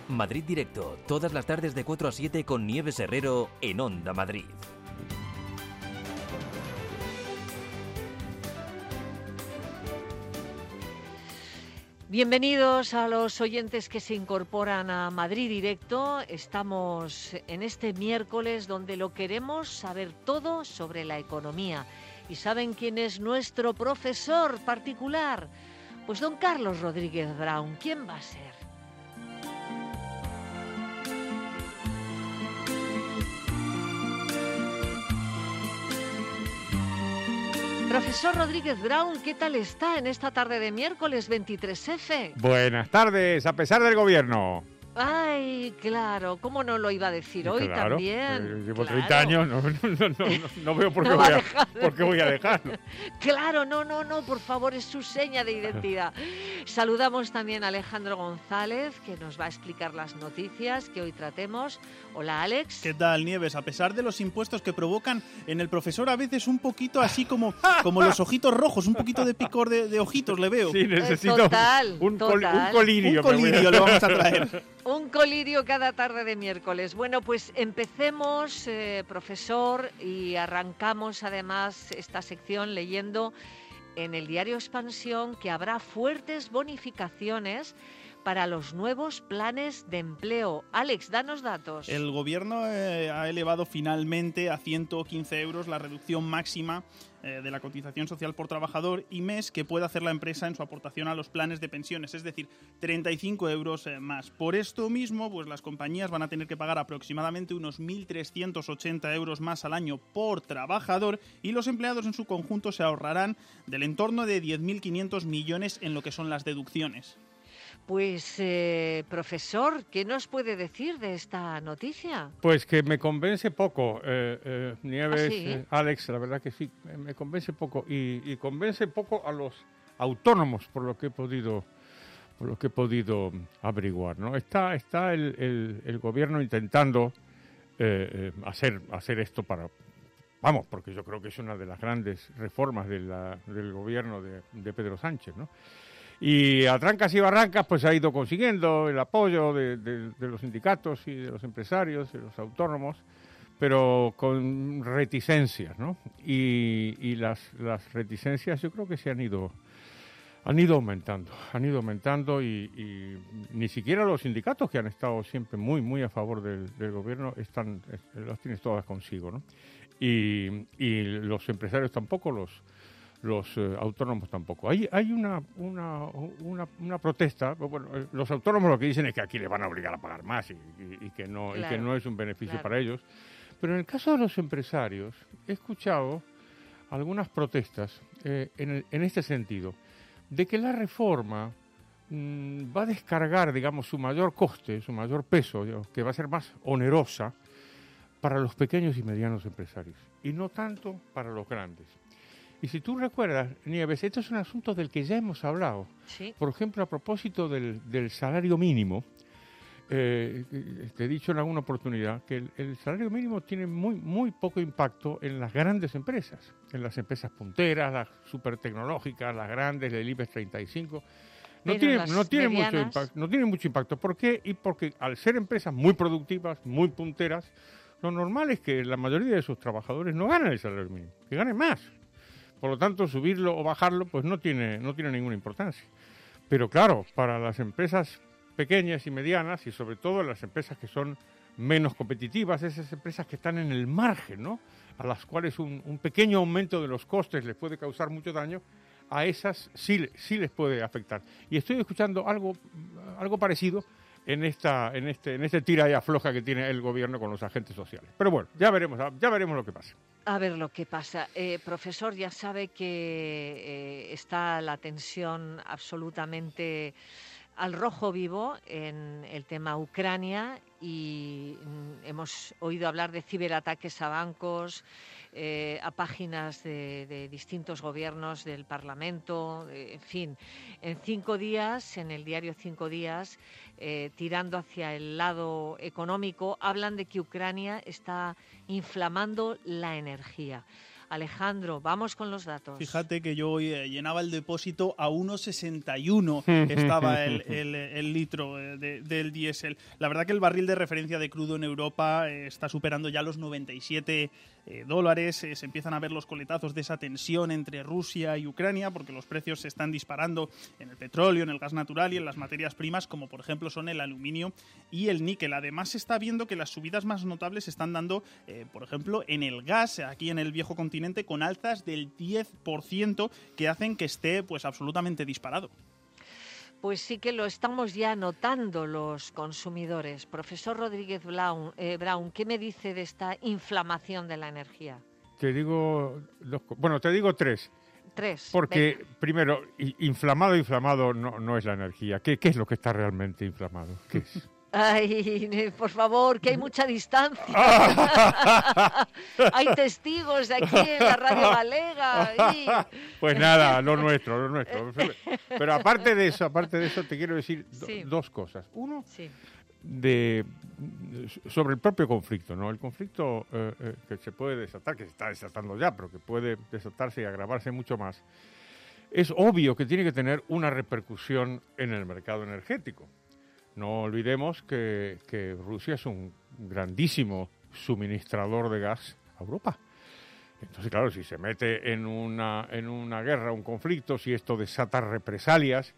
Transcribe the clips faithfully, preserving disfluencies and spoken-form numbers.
Madrid Directo, todas las tardes de cuatro a siete con Nieves Herrero en Onda Madrid. Bienvenidos a los oyentes que se incorporan a Madrid Directo. Estamos en este miércoles donde lo queremos saber todo sobre la economía. ¿Y saben quién es nuestro profesor particular? Pues don Carlos Rodríguez Brown. ¿Quién va a ser? Profesor Rodríguez Brown, ¿qué tal está en esta tarde de miércoles veintitrés efe? Buenas tardes, a pesar del gobierno. Ay, claro, ¿cómo no lo iba a decir hoy claro, también? Eh, llevo claro. treinta años, no, no, no, no, no veo por qué, No voy, va a, a por qué voy a dejarlo. Claro, no, no, no, por favor, es su seña de identidad. Saludamos también a Alejandro González, que nos va a explicar las noticias que hoy tratemos. Hola, Alex. ¿Qué tal, Nieves? A pesar de los impuestos que provocan en el profesor a veces un poquito así como, como los ojitos rojos, un poquito de picor de, de ojitos le veo. Sí, necesito Eh, total, un, col, total. un colirio. Un colirio le vamos a traer. Un colirio cada tarde de miércoles. Bueno, pues empecemos, eh, profesor, y arrancamos además esta sección leyendo en el diario Expansión que habrá fuertes bonificaciones para los nuevos planes de empleo. Alex, danos datos. El gobierno eh, ha elevado finalmente a ciento quince euros la reducción máxima eh, de la cotización social por trabajador y mes que puede hacer la empresa en su aportación a los planes de pensiones, es decir, treinta y cinco euros eh, más. Por esto mismo, pues las compañías van a tener que pagar aproximadamente unos mil trescientos ochenta euros más al año por trabajador y los empleados en su conjunto se ahorrarán del entorno de diez mil quinientos millones en lo que son las deducciones. Pues, eh, profesor, ¿qué nos puede decir de esta noticia? Pues que me convence poco, eh, eh, Nieves, ¿Ah, sí? eh, Alex, la verdad que sí, me convence poco y, y convence poco a los autónomos por lo que he podido, por lo que he podido averiguar, ¿no? Está, está el, el, el gobierno intentando eh, eh, hacer, hacer esto para, vamos, porque yo creo que es una de las grandes reformas de la, del gobierno de, de Pedro Sánchez, ¿no? Y a trancas y barrancas pues ha ido consiguiendo el apoyo de, de, de los sindicatos y de los empresarios, de los autónomos, pero con reticencias, ¿no? Y, y las, las reticencias yo creo que se han ido, han ido aumentando, han ido aumentando y, y ni siquiera los sindicatos que han estado siempre muy, muy a favor del, del gobierno están, las tienes todas consigo, ¿no? Y, y los empresarios tampoco, los los eh, autónomos tampoco. Hay hay una una, una una protesta, bueno, eh, los autónomos lo que dicen es que aquí les van a obligar a pagar más y, y, y que no claro, y que no es un beneficio claro. para ellos. Pero en el caso de los empresarios he escuchado algunas protestas eh, en, el, en este sentido, de que la reforma mmm, va a descargar, digamos, su mayor coste, su mayor peso, digamos, que va a ser más onerosa para los pequeños y medianos empresarios y no tanto para los grandes. Y si tú recuerdas, Nieves, esto es un asunto del que ya hemos hablado. Sí. Por ejemplo, a propósito del, del salario mínimo, eh, te he dicho en alguna oportunidad que el, el salario mínimo tiene muy, muy poco impacto en las grandes empresas, en las empresas punteras, las supertecnológicas, las grandes, del IBEX treinta y cinco. No Pero tiene, las no, tiene mucho medianas... impacto, no tiene mucho impacto. ¿Por qué? Y porque al ser empresas muy productivas, muy punteras, lo normal es que la mayoría de sus trabajadores no ganan el salario mínimo, que ganen más. Por lo tanto, subirlo o bajarlo pues no tiene, no tiene ninguna importancia. Pero claro, para las empresas pequeñas y medianas, y sobre todo las empresas que son menos competitivas, esas empresas que están en el margen, ¿no? A las cuales un, un pequeño aumento de los costes les puede causar mucho daño, a esas sí, sí les puede afectar. Y estoy escuchando algo, algo parecido en esta, en este, en este tira y afloja que tiene el gobierno con los agentes sociales. Pero bueno, ya veremos, ya veremos lo que pasa. A ver lo que pasa. Eh, profesor, ya sabe que eh, está la tensión absolutamente al rojo vivo en el tema Ucrania y mm, hemos oído hablar de ciberataques a bancos, eh, a páginas de, de distintos gobiernos del Parlamento, eh, en fin. En cinco días, en el diario Cinco Días, eh, tirando hacia el lado económico, hablan de que Ucrania está inflamando la energía. Alejandro, vamos con los datos. Fíjate que yo hoy eh, llenaba el depósito a uno sesenta y uno estaba el, el, el litro de, del diésel. La verdad que el barril de referencia de crudo en Europa eh, está superando ya los noventa y siete eh, dólares. Eh, se empiezan a ver los coletazos de esa tensión entre Rusia y Ucrania porque los precios se están disparando en el petróleo, en el gas natural y en las materias primas como por ejemplo son el aluminio y el níquel. Además se está viendo que las subidas más notables se están dando, eh, por ejemplo, en el gas, aquí en el viejo continente, con alzas del diez por ciento que hacen que esté pues absolutamente disparado. Pues sí que lo estamos ya notando los consumidores. Profesor Rodríguez Brown, eh, Brown, ¿qué me dice de esta inflamación de la energía? Te digo, dos, bueno, te digo tres. Tres. Porque, venga. primero, inflamado, inflamado no, no es la energía. ¿Qué, ¿Qué es lo que está realmente inflamado? ¿Qué es? Ay, por favor, que hay mucha distancia. Hay testigos aquí en la Radio Galega. Y... Pues nada, lo nuestro, lo nuestro. Pero aparte de eso, aparte de eso, te quiero decir do, sí. dos cosas. Uno, sí. de sobre el propio conflicto, ¿no? El conflicto eh, eh, que se puede desatar, que se está desatando ya, pero que puede desatarse y agravarse mucho más, es obvio que tiene que tener una repercusión en el mercado energético. No olvidemos que, que Rusia es un grandísimo suministrador de gas a Europa. Entonces, claro, si se mete en una, en una guerra, un conflicto, si esto desata represalias,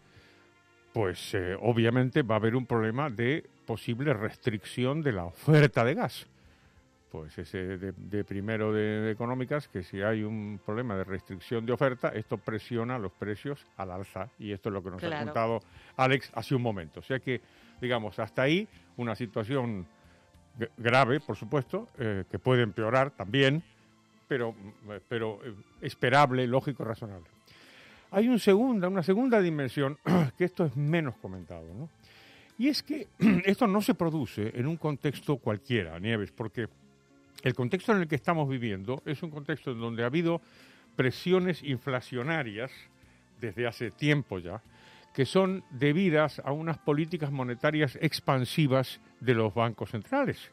pues eh, obviamente va a haber un problema de posible restricción de la oferta de gas. Pues ese de, de primero de, de económicas, que si hay un problema de restricción de oferta, esto presiona los precios al alza. Y esto es lo que nos claro. ha contado Alex hace un momento. O sea que, digamos, hasta ahí una situación g- grave, por supuesto, eh, que puede empeorar también, pero, pero eh, esperable, lógico, razonable. Hay un segunda, una segunda dimensión, que esto es menos comentado, ¿no? Y es que esto no se produce en un contexto cualquiera, Nieves, porque el contexto en el que estamos viviendo es un contexto en donde ha habido presiones inflacionarias desde hace tiempo ya, que son debidas a unas políticas monetarias expansivas de los bancos centrales.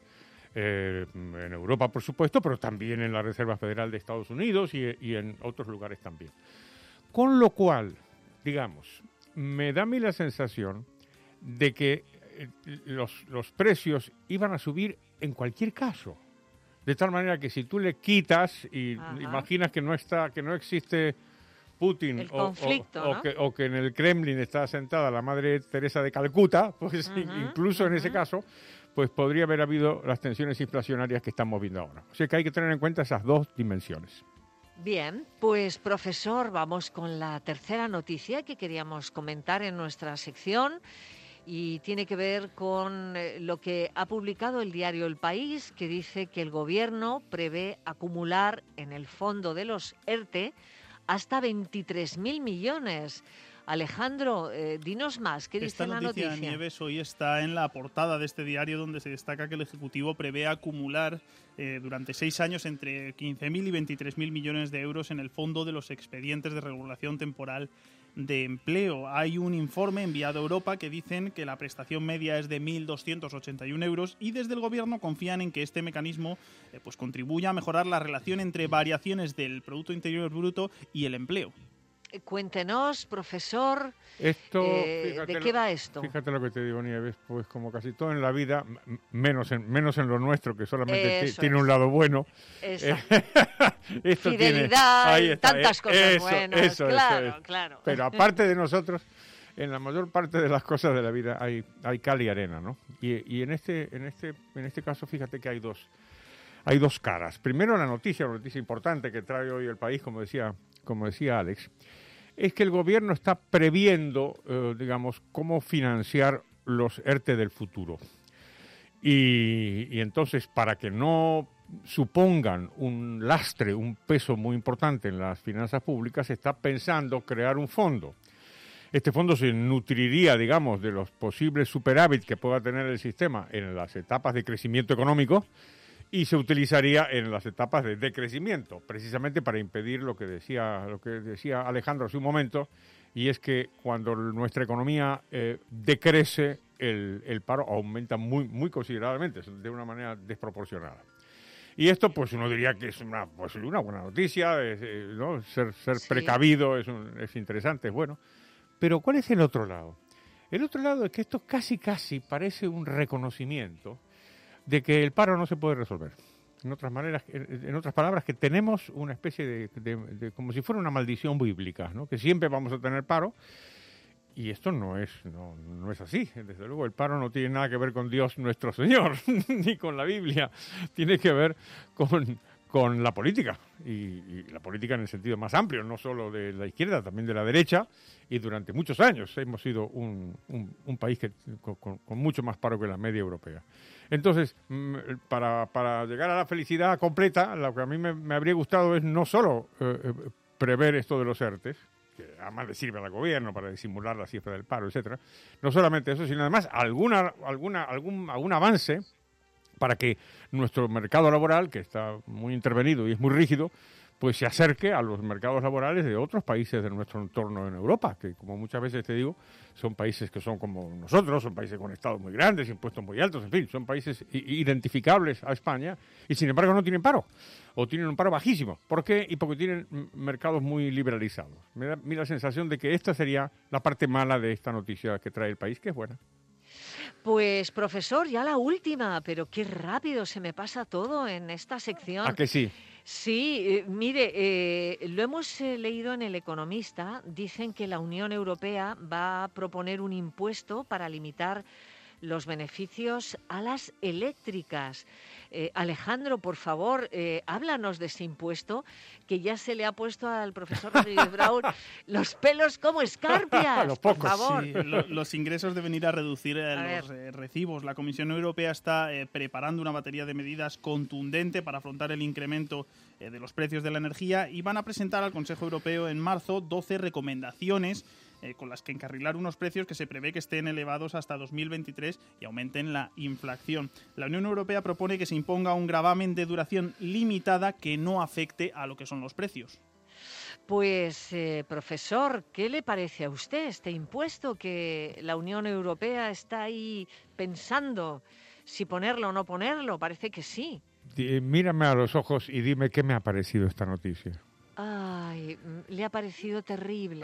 Eh, en Europa, por supuesto, pero también en la Reserva Federal de Estados Unidos y, y en otros lugares también. Con lo cual, digamos, me da a mí la sensación de que eh, los, los precios iban a subir en cualquier caso. De tal manera que si tú le quitas y Ajá. imaginas que no está, que no existe Putin o, conflicto, o, ¿no? o, que, o que en el Kremlin está sentada la Madre Teresa de Calcuta, pues uh-huh, incluso uh-huh. en ese caso, pues podría haber habido las tensiones inflacionarias que estamos viendo ahora. O sea que hay que tener en cuenta esas dos dimensiones. Bien, pues profesor, vamos con la tercera noticia que queríamos comentar en nuestra sección y tiene que ver con lo que ha publicado el diario El País, que dice que el gobierno prevé acumular en el fondo de los ERTE hasta veintitrés mil millones. Alejandro, eh, dinos más, ¿qué dice Esta la noticia, noticia? Nieves, hoy está en la portada de este diario donde se destaca que el Ejecutivo prevé acumular eh, durante seis años entre quince mil y veintitrés mil millones de euros en el fondo de los expedientes de regulación temporal de empleo. Hay un informe enviado a Europa que dicen que la prestación media es de mil doscientos ochenta y uno euros y desde el Gobierno confían en que este mecanismo eh, pues contribuya a mejorar la relación entre variaciones del Producto Interior Bruto y el empleo. Cuéntenos, profesor, esto, eh, ¿de qué lo, va esto? Fíjate lo que te digo, Nieves, pues como casi todo en la vida, menos en, menos en lo nuestro, que solamente t- tiene es. un lado bueno. Esto tiene, Fidelidad, ahí está, tantas eh, cosas eso, buenas, eso, claro, eso es. claro. Pero aparte de nosotros, en la mayor parte de las cosas de la vida hay, hay cal y arena, ¿no? Y, y en este, en este, en este caso, fíjate que hay dos, hay dos caras. Primero la noticia, una noticia importante que trae hoy el país, como decía, como decía Alex, es que el gobierno está previendo, eh, digamos, cómo financiar los ERTE del futuro. Y, y entonces, para que no supongan un lastre, un peso muy importante en las finanzas públicas, se está pensando crear un fondo. Este fondo se nutriría, digamos, de los posibles superávit que pueda tener el sistema en las etapas de crecimiento económico y se utilizaría en las etapas de decrecimiento, precisamente para impedir lo que decía, lo que decía Alejandro hace un momento, y es que cuando nuestra economía eh, decrece, el, el paro aumenta muy, muy considerablemente, de una manera desproporcionada. Y esto, pues uno diría que es una, pues, una buena noticia, es, eh, ¿no? Ser, ser Sí. precavido es, un, es interesante, es bueno. Pero ¿cuál es el otro lado? El otro lado es que esto casi, casi parece un reconocimiento de que el paro no se puede resolver. En otras maneras, en otras palabras, que tenemos una especie de, de, de como si fuera una maldición bíblica, ¿no? Que siempre vamos a tener paro. Y esto no es, no, no es así. Desde luego, el paro no tiene nada que ver con Dios nuestro Señor, ni con la Biblia. Tiene que ver con, con la política. Y, y la política en el sentido más amplio, no solo de la izquierda, también de la derecha. Y durante muchos años hemos sido un, un, un país que, con, con, con mucho más paro que la media europea. Entonces, para, para llegar a la felicidad completa, lo que a mí me, me habría gustado es no solo eh, prever esto de los ERTES, que además le sirve al gobierno para disimular la cifra del paro, etcétera. No solamente eso, sino además alguna, alguna, algún, algún avance para que nuestro mercado laboral, que está muy intervenido y es muy rígido, pues se acerque a los mercados laborales de otros países de nuestro entorno en Europa, que como muchas veces te digo, son países que son como nosotros, son países con estados muy grandes, impuestos muy altos, en fin, son países identificables a España y sin embargo no tienen paro, o tienen un paro bajísimo. ¿Por qué? Y porque tienen mercados muy liberalizados. Me da, me da la sensación de que esta sería la parte mala de esta noticia que trae el país, que es buena. Pues, profesor, ya la última, pero qué rápido se me pasa todo en esta sección. ¿A que sí? Sí, eh, mire, eh, lo hemos eh, leído en El Economista. Dicen que la Unión Europea va a proponer un impuesto para limitar los beneficios a las eléctricas. Eh, Alejandro, por favor, eh, háblanos de ese impuesto que ya se le ha puesto al profesor Rodríguez Brown los pelos como escarpias, Los por pocos, favor. Sí, lo, los ingresos deben ir a reducir eh, A los eh, recibos. La Comisión Europea está eh, preparando una batería de medidas contundente para afrontar el incremento eh, de los precios de la energía y van a presentar al Consejo Europeo en marzo doce recomendaciones Eh, con las que encarrilar unos precios que se prevé que estén elevados hasta dos mil veintitrés y aumenten la inflación. La Unión Europea propone que se imponga un gravamen de duración limitada que no afecte a lo que son los precios. Pues, eh, profesor, ¿qué le parece a usted este impuesto que la Unión Europea está ahí pensando si ponerlo o no ponerlo? Parece que sí. D- mírame a los ojos y dime qué me ha parecido esta noticia. Ay, le ha parecido terrible.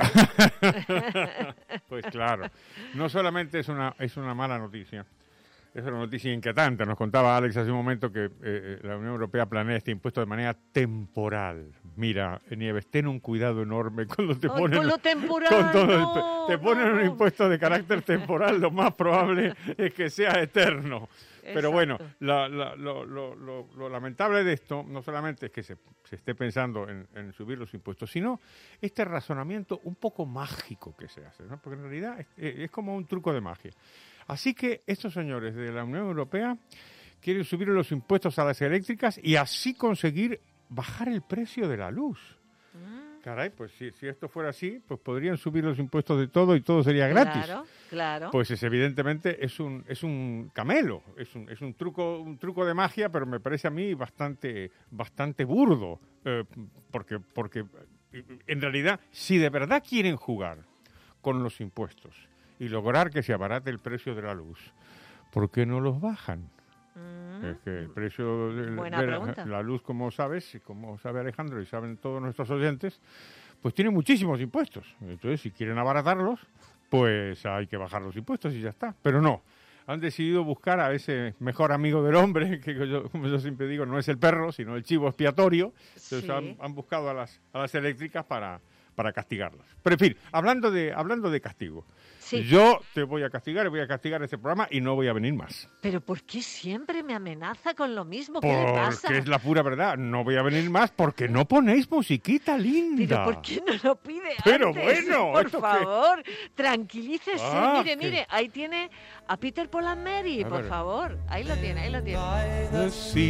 Pues claro, no solamente es una, es una mala noticia, es una noticia inquietante. Nos contaba Alex hace un momento que eh, la Unión Europea planea este impuesto de manera temporal. Mira, Nieves, ten un cuidado enorme cuando te Ay, ponen, con lo temporal, con todo el no, pe- te ponen no. un impuesto de carácter temporal, lo más probable es que sea eterno. Pero bueno, Exacto. la, la, lo, lo, lo, lo lamentable de esto no solamente es que se, se esté pensando en, en subir los impuestos, sino este razonamiento un poco mágico que se hace, ¿no? Porque en realidad es, es como un truco de magia. Así que estos señores de la Unión Europea quieren subir los impuestos a las eléctricas y así conseguir bajar el precio de la luz. Caray, pues si, si esto fuera así, pues podrían subir los impuestos de todo y todo sería gratis. Claro, claro. Pues es, evidentemente es un es un camelo, es un es un truco un truco de magia, pero me parece a mí bastante bastante burdo, eh, porque porque en realidad si de verdad quieren jugar con los impuestos y lograr que se abarate el precio de la luz, ¿por qué no los bajan? Mm. Es que el precio de, Buena de la, pregunta. la luz, como sabes, y como sabe Alejandro y saben todos nuestros oyentes, pues tiene muchísimos impuestos. Entonces, si quieren abaratarlos, pues hay que bajar los impuestos y ya está. Pero no, han decidido buscar a ese mejor amigo del hombre, que yo, como yo siempre digo, no es el perro, sino el chivo expiatorio. Entonces Sí. han, han buscado a las, a las eléctricas para, para castigarlas. Pero en fin, hablando de, hablando de castigo. Sí. Yo te voy a castigar, voy a castigar este programa y no voy a venir más. Pero ¿por qué siempre me amenaza con lo mismo? ¿Qué le pasa? Porque es la pura verdad. No voy a venir más porque no ponéis musiquita linda. Pero ¿por qué no lo pide Pero antes? bueno, por ¿esto qué? favor, tranquilícese. Ah, mire, qué- mire, ahí tiene a Peter, Paul and Mary, A por ver. favor. Ahí lo tiene, ahí lo tiene. The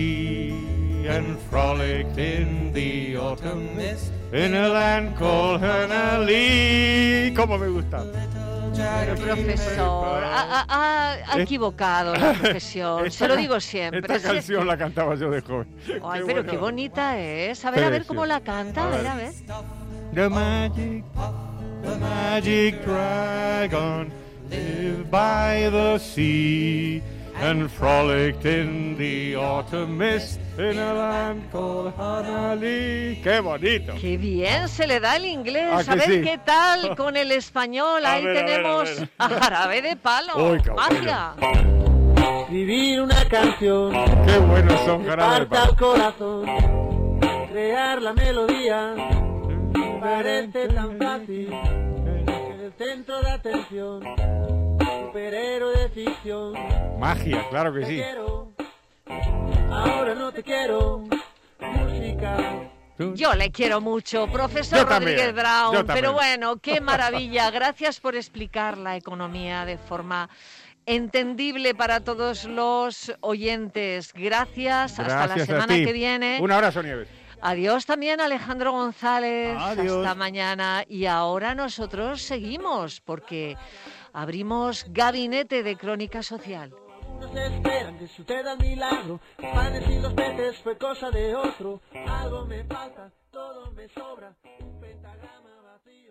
sea and frolicked in the autumn mist in a land called Hanalei. ¿Cómo me gusta? Pero profesor, ha, ha- ha- ha equivocado la profesión. Se lo digo siempre. Esta Sí. canción la cantaba yo de joven. Ay, Qué pero bueno. qué bonita es. A ver, a ver Precioso. cómo la canta. A ver, a ver. The magic, the magic dragon live by the sea and frolicked in the autumn mist in a land called Hanali. ¡Qué bonito! ¡Qué bien se le da el inglés! ¿A A que ver sí? qué tal con el español. A Ahí ver, a ver, a tenemos ver. a Jarabe de Palo. Uy, qué ¡Magia! Vivir una canción, ¡Qué buenos son Jarabe de parta al Palo! corazón, crear la melodía, parece tan fácil, en el centro de atención, superhéroe de ficción. Magia, claro que Te sí. quiero, ahora no te quiero, música. Yo le quiero mucho, profesor Yo también, Rodríguez Brown. yo también. Pero bueno, qué maravilla. Gracias por explicar la economía de forma entendible para todos los oyentes. Gracias. Hasta la Gracias a semana ti. que viene. Un abrazo, Nieves. Adiós también, Alejandro González. Adiós. Hasta mañana. Y ahora nosotros seguimos porque abrimos Gabinete de Crónica Social. Unos esperan que suceda el milagro, los panes y los peces fue cosa de otro. Algo me falta, todo me sobra, un pentagrama vacío.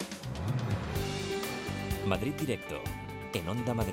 Madrid Directo, en Onda Madrid.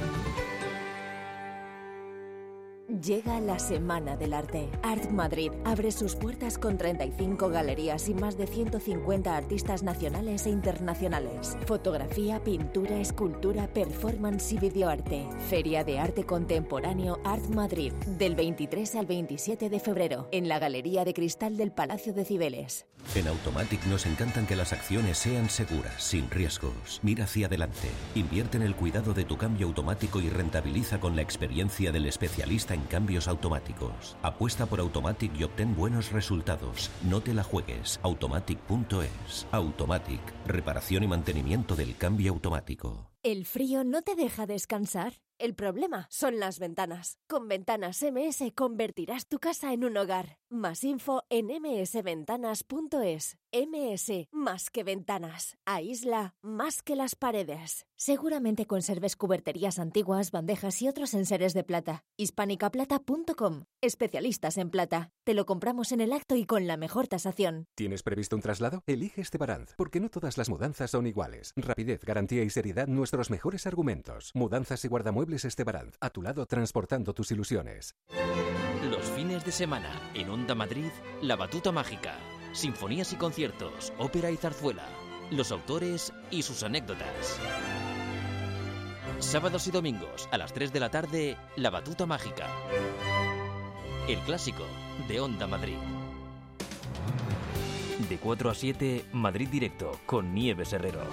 Llega la Semana del Arte. Art Madrid abre sus puertas con treinta y cinco galerías y más de ciento cincuenta artistas nacionales e internacionales. Fotografía, pintura, escultura, performance y videoarte. Feria de Arte Contemporáneo Art Madrid, del veintitrés al veintisiete de febrero, en la Galería de Cristal del Palacio de Cibeles. En Automatic nos encantan que las acciones sean seguras, sin riesgos. Mira hacia adelante. Invierte en el cuidado de tu cambio automático y rentabiliza con la experiencia del especialista en cambios automáticos. Apuesta por Automatic y obtén buenos resultados. No te la juegues. Automatic punto es. Automatic. Reparación y mantenimiento del cambio automático. ¿El frío no te deja descansar? El problema son las ventanas. Con Ventanas M S convertirás tu casa en un hogar. Más info en eme ese ventanas punto es. M S, más que ventanas. Aísla más que las paredes. Seguramente conserves cuberterías antiguas, bandejas y otros enseres de plata. hispánica plata punto com. Especialistas en plata. Te lo compramos en el acto y con la mejor tasación. ¿Tienes previsto un traslado? Elige Estebaranz, porque no todas las mudanzas son iguales. Rapidez, garantía y seriedad, nuestros mejores argumentos. Mudanzas y guardamuebles Estebaranz, a tu lado transportando tus ilusiones. Los fines de semana, en Onda Madrid, La Batuta Mágica. Sinfonías y conciertos, ópera y zarzuela. Los autores y sus anécdotas. Sábados y domingos, a las tres de la tarde, La Batuta Mágica. El clásico de Onda Madrid. De cuatro a siete, Madrid Directo, con Nieves Herrero.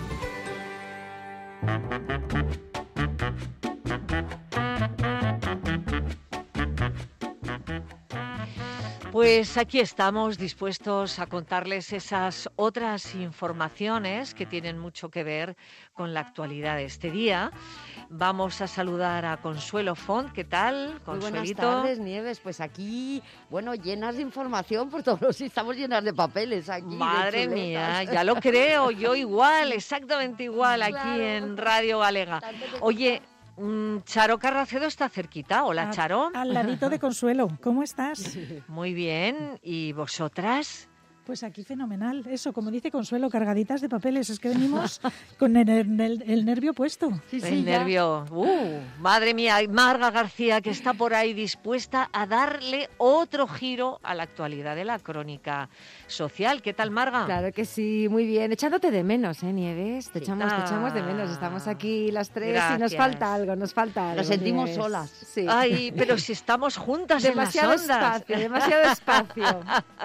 Pues aquí estamos dispuestos a contarles esas otras informaciones que tienen mucho que ver con la actualidad de este día. Vamos a saludar a Consuelo Font. ¿Qué tal, Muy buenas Consuelito? tardes, Nieves. Pues aquí, bueno, llenas de información por todos los... Estamos llenas de papeles aquí. de Madre chuletas. mía, ya lo creo, yo igual, exactamente igual aquí Claro. en Radio Galega. Oye, mm, Charo Carracedo está cerquita. Hola, A- Charo. Al ladito de Consuelo. ¿Cómo estás? Muy bien. ¿Y vosotras? Pues aquí fenomenal. Eso, como dice Consuelo, cargaditas de papeles. Es que venimos con el, el- el nervio puesto. Sí, sí, El ya. nervio. Uh, madre mía, y Marga García, que está por ahí dispuesta a darle otro giro a la actualidad de la crónica social. ¿Qué tal, Marga? Claro que sí, muy bien. Echándote de menos, ¿eh, Nieves? Te Sí. echamos, te echamos de menos. Ah, Estamos aquí las tres y nos gracias. falta algo, nos falta algo. Nos sentimos Nieves. solas. Sí. Ay, pero si estamos juntas demasiado en las ondas. espacio, demasiado espacio.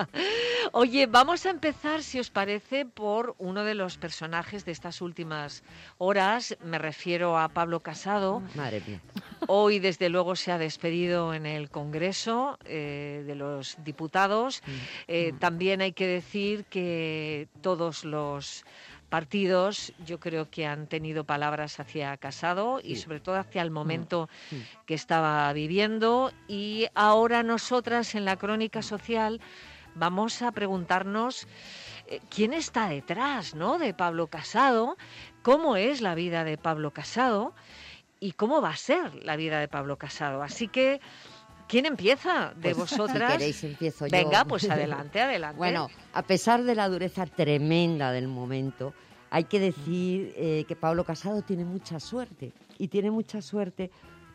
Oye, vamos a empezar, si os parece, por uno de los personajes de estas últimas horas. Me refiero a Pablo Casado. Madre mía. Hoy, desde luego, se ha despedido en el Congreso eh, de los Diputados. Eh, también hay que decir que todos los partidos, yo creo que han tenido palabras hacia Casado y sobre todo hacia el momento que estaba viviendo. Y ahora nosotras en la Crónica Social vamos a preguntarnos eh, quién está detrás, ¿no?, de Pablo Casado, cómo es la vida de Pablo Casado y cómo va a ser la vida de Pablo Casado. Así que, ¿quién empieza de Pues, vosotras? Si queréis, empiezo yo. Venga, pues adelante, adelante. Bueno, a pesar de la dureza tremenda del momento, hay que decir eh, que Pablo Casado tiene mucha suerte. Y tiene mucha suerte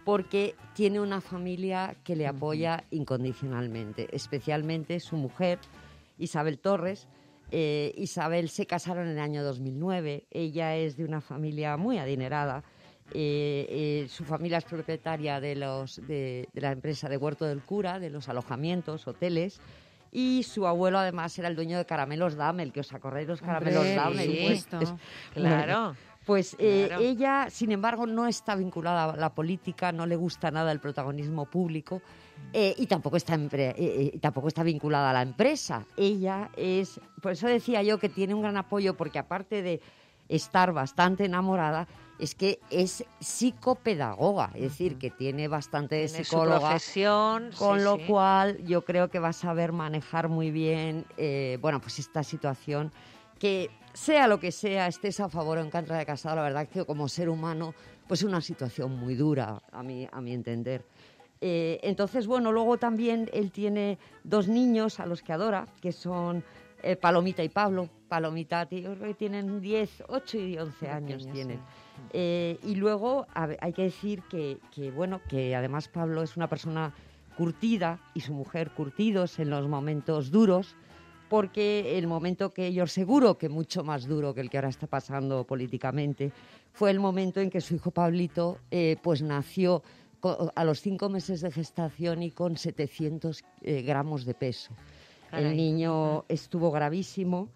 porque tiene una familia que le apoya incondicionalmente, especialmente su mujer, Isabel Torres. Eh, Isabel se casaron en el año dos mil nueve, ella es de una familia muy adinerada. Eh, eh, su familia es propietaria de, los, de, de la empresa de Huerto del Cura, de los alojamientos, hoteles, y su abuelo además era el dueño de Caramelos Damel, que os acordáis los Caramelos Hombre, Damel. sí, Pues, esto, es- claro. bueno, pues eh, Claro. ella, sin embargo, no está vinculada a la política, no le gusta nada el protagonismo público eh, y tampoco está, empre- eh, eh, tampoco está vinculada a la empresa. Ella es, por eso decía yo que tiene un gran apoyo, porque aparte de estar bastante enamorada, es que es psicopedagoga, es decir, que tiene bastante de Tiene su psicóloga, profesión, con sí, lo sí. cual yo creo que va a saber manejar muy bien, eh, bueno, pues esta situación, que sea lo que sea, estés a favor o en contra de Casado, la verdad que como ser humano, pues es una situación muy dura, a mi, a mi entender. Eh, entonces, bueno, luego también él tiene dos niños a los que adora, que son eh, Palomita y Pablo. Palomita, tío, yo creo que tienen diez, ocho y once años Pequeños, tienen. sí. Eh, y luego a ver, hay que decir que, que, bueno, que además Pablo es una persona curtida y su mujer curtidos en los momentos duros, porque el momento que yo seguro que mucho más duro que el que ahora está pasando políticamente fue el momento en que su hijo Pablito eh, pues nació co- a los cinco meses de gestación y con setecientos eh, gramos de peso. Caray. El niño estuvo gravísimo,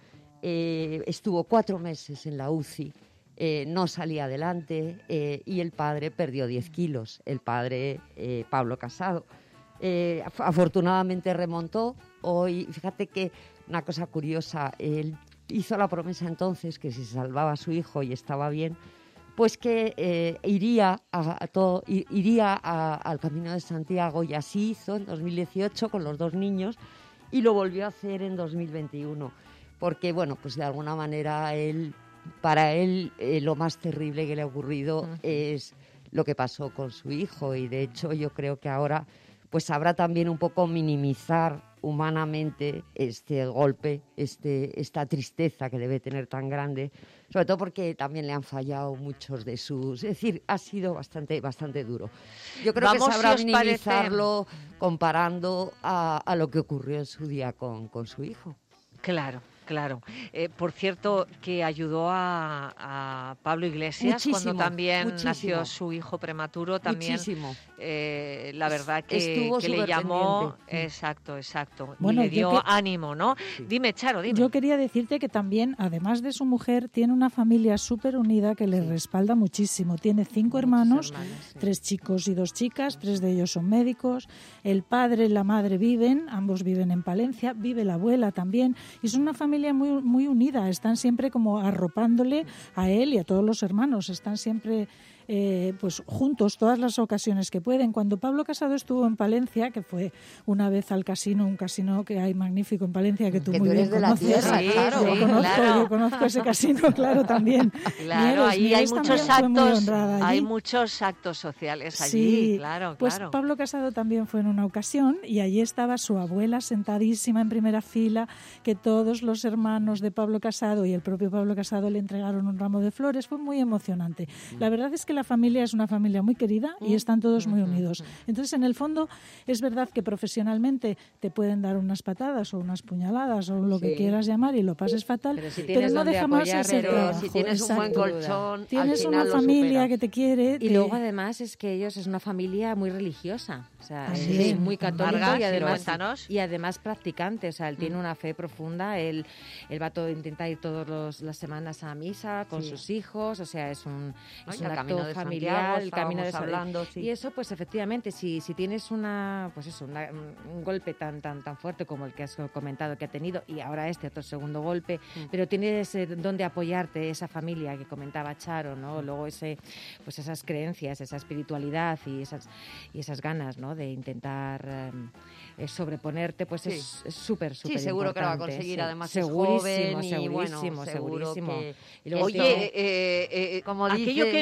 eh, estuvo cuatro meses en la U C I, eh, no salía adelante eh, y el padre perdió diez kilos, el padre eh, Pablo Casado. Eh, af- afortunadamente remontó. Hoy, fíjate que una cosa curiosa, él hizo la promesa entonces que si se salvaba a su hijo y estaba bien, pues que eh, iría, a, a todo, i- iría a- al Camino de Santiago, y así hizo en dos mil dieciocho con los dos niños y lo volvió a hacer en dos mil veintiuno, porque bueno, pues de alguna manera él, para él eh, lo más terrible que le ha ocurrido Ujú. es lo que pasó con su hijo, y de hecho yo creo que ahora pues sabrá también un poco minimizar humanamente este golpe, este, esta tristeza que debe tener tan grande, sobre todo porque también le han fallado muchos de sus... Es decir, ha sido bastante, bastante duro. Yo creo Vamos, que sabrá si os parece- minimizarlo comparando a, a lo que ocurrió en su día con, con su hijo. Claro, claro. Eh, por cierto, que ayudó a, a Pablo Iglesias Muchísimo, cuando también muchísimo. nació su hijo prematuro. También, Muchísimo. eh, la verdad que, Estuvo que le súper llamó, pendiente. exacto, exacto, Bueno, y le yo dio que- ánimo, ¿no? Dime, Charo, dime. Yo quería decirte que también, además de su mujer, tiene una familia súper unida que le respalda muchísimo. Tiene cinco hermanos, hermanos, sí. tres chicos y dos chicas, tres de ellos son médicos. El padre y la madre viven, ambos viven en Palencia, vive la abuela también. Y son una familia muy, muy unida, están siempre como arropándole a él y a todos los hermanos. Están siempre eh, pues juntos todas las ocasiones que pueden. Cuando Pablo Casado estuvo en Palencia, que fue una vez al casino, un casino que hay magnífico en Palencia, que tú Que muy tú bien eres de la conoces. tierra, Sí, claro. Yo sí, conozco, claro. yo conozco ese casino, claro, también. Claro, Nieves, ahí hay Nieves muchos también fue muy actos, honrada allí. hay muchos actos sociales allí, Sí, claro, pues claro. Pablo Casado también fue en una ocasión y allí estaba su abuela sentadísima en primera fila, que todos los hermanos de Pablo Casado y el propio Pablo Casado le entregaron un ramo de flores. Fue muy emocionante. La verdad es que la familia es una familia muy querida y están todos muy unidos. Entonces, en el fondo, es verdad que profesionalmente te pueden dar unas patadas o unas puñaladas o lo que Sí. quieras llamar y lo pases fatal, Pero si pero, tienes no donde deja más apoyar, ese pero trabajo. si tienes un buen exacto. colchón, Tienes al una final lo familia superas. que te quiere. Y te- luego además es que ellos es una familia muy religiosa, o sea, Ah, es sí. muy católico Vargas, y sí, además cuéntanos. y además practicante, o sea, él Mm. tiene una fe profunda, él él va todo intenta ir todas las semanas a misa con Sí. sus hijos, o sea, es un, ¿No? es Y un el Camino acto de familiar, Santiago, el camino de estábamos San- hablando, sí. y eso pues efectivamente si si tienes una pues eso, una- un golpe tan tan tan fuerte como el que has comentado que ha tenido y ahora este otro segundo golpe, Mm. pero tienes eh, donde apoyarte esa familia que comentaba Charo, ¿no? Luego ese pues esas creencias, esa espiritualidad y esas y esas ganas, ¿no? De intentar eh, eh, sobreponerte, pues Sí. es es súper súper Sí, seguro que lo va a importante, conseguir, sí. además es segurísimo, joven y, segurísimo, bueno, seguro segurísimo. que- Y luego Oye, tiene- eh, eh, Como aquello dice- que no sabe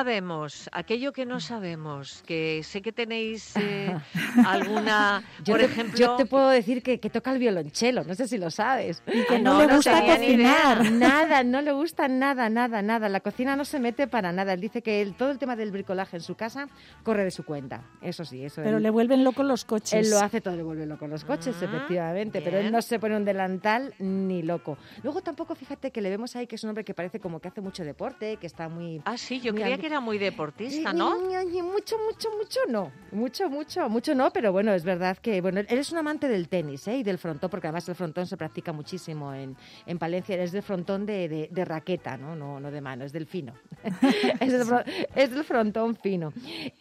sabemos, aquello que no sabemos, que sé que tenéis eh, alguna, yo por te, ejemplo... Yo te puedo decir que, que toca el violonchelo, no sé si lo sabes. Y que Ah, no, no, le no gusta tenía ni cocinar. idea. Nada, no le gusta nada, nada, nada. La cocina no se mete para nada. Él dice que el, todo el tema del bricolaje en su casa corre de su cuenta. Eso sí, eso Pero él, le vuelven locos los coches. él lo hace todo, le vuelve loco los coches, Ah, efectivamente. Pero él bien. no se pone un delantal ni loco. Luego tampoco, fíjate que le vemos ahí que es un hombre que parece como que hace mucho deporte, que está muy... Ah, sí, yo muy creía ambi- que era muy deportista, ¿no? Ñi, ñi, ñi, Mucho, mucho, mucho no. Mucho, mucho, mucho no, pero bueno, es verdad que bueno, él es un amante del tenis, ¿eh? Y del frontón, porque además el frontón se practica muchísimo en, en Palencia. Es del frontón de, de, de raqueta, ¿no? No, no de mano, es del fino. es, del, fro- es del frontón fino.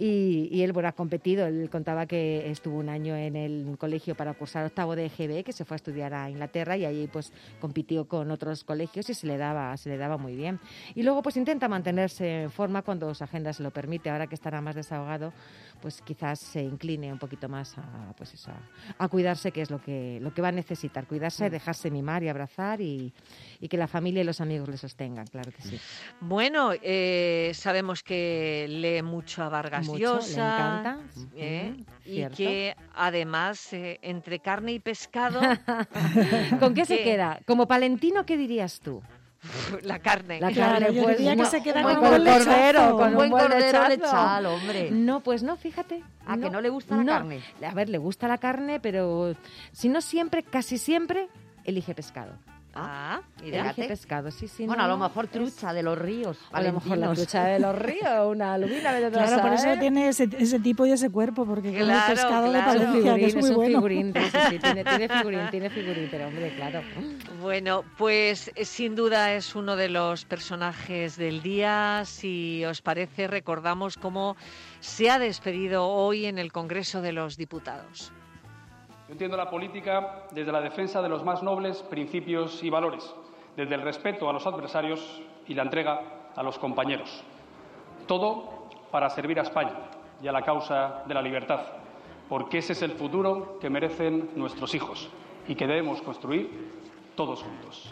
Y, y él, bueno, ha competido. Él contaba que estuvo un año en el colegio para cursar octavo de E G B, que se fue a estudiar a Inglaterra y allí pues compitió con otros colegios y se le daba, se le daba muy bien. Y luego pues intenta mantenerse en forma cuando su agenda se lo permite. Ahora que estará más desahogado, pues quizás se incline un poquito más a, pues eso, a, a cuidarse, que es lo que, lo que va a necesitar. Cuidarse, dejarse mimar y abrazar y, y que la familia y los amigos le sostengan, claro que sí. Bueno, eh, sabemos que lee mucho a Vargas Mucho, Llosa. le encanta. ¿eh? Ujú, Y cierto. que además, eh, entre carne y pescado, ¿Con qué se ¿Qué? queda? Como palentino, ¿qué dirías tú? la carne. La Claro, carne, yo pues, diría que no, se queda con con un un buen lechazo. cordero, Un con un buen buen cordero lechazo. lechal, hombre. No, pues no, fíjate. ¿A que no le gusta la carne? A ver, le gusta la carne, pero si no siempre, casi siempre, elige pescado. Ah, mira. Elige Fíjate. pescado, sí, sí. Bueno, no, a lo no, mejor es- trucha de los ríos. A lo mejor la palentinos. trucha de los ríos, una lubina, vete tú a Claro, por eso saber. tiene ese, ese tipo y ese cuerpo, porque con Claro, el pescado de claro. Es un Palencia, que figurín, es muy es un bueno. figurín, sí, sí, sí, tiene, tiene figurín, tiene figurín, pero hombre, claro. Bueno, pues eh, sin duda es uno de los personajes del día. Si os parece, recordamos cómo se ha despedido hoy en el Congreso de los Diputados. Yo entiendo la política desde la defensa de los más nobles principios y valores, desde el respeto a los adversarios y la entrega a los compañeros. Todo para servir a España y a la causa de la libertad, porque ese es el futuro que merecen nuestros hijos y que debemos construir todos juntos.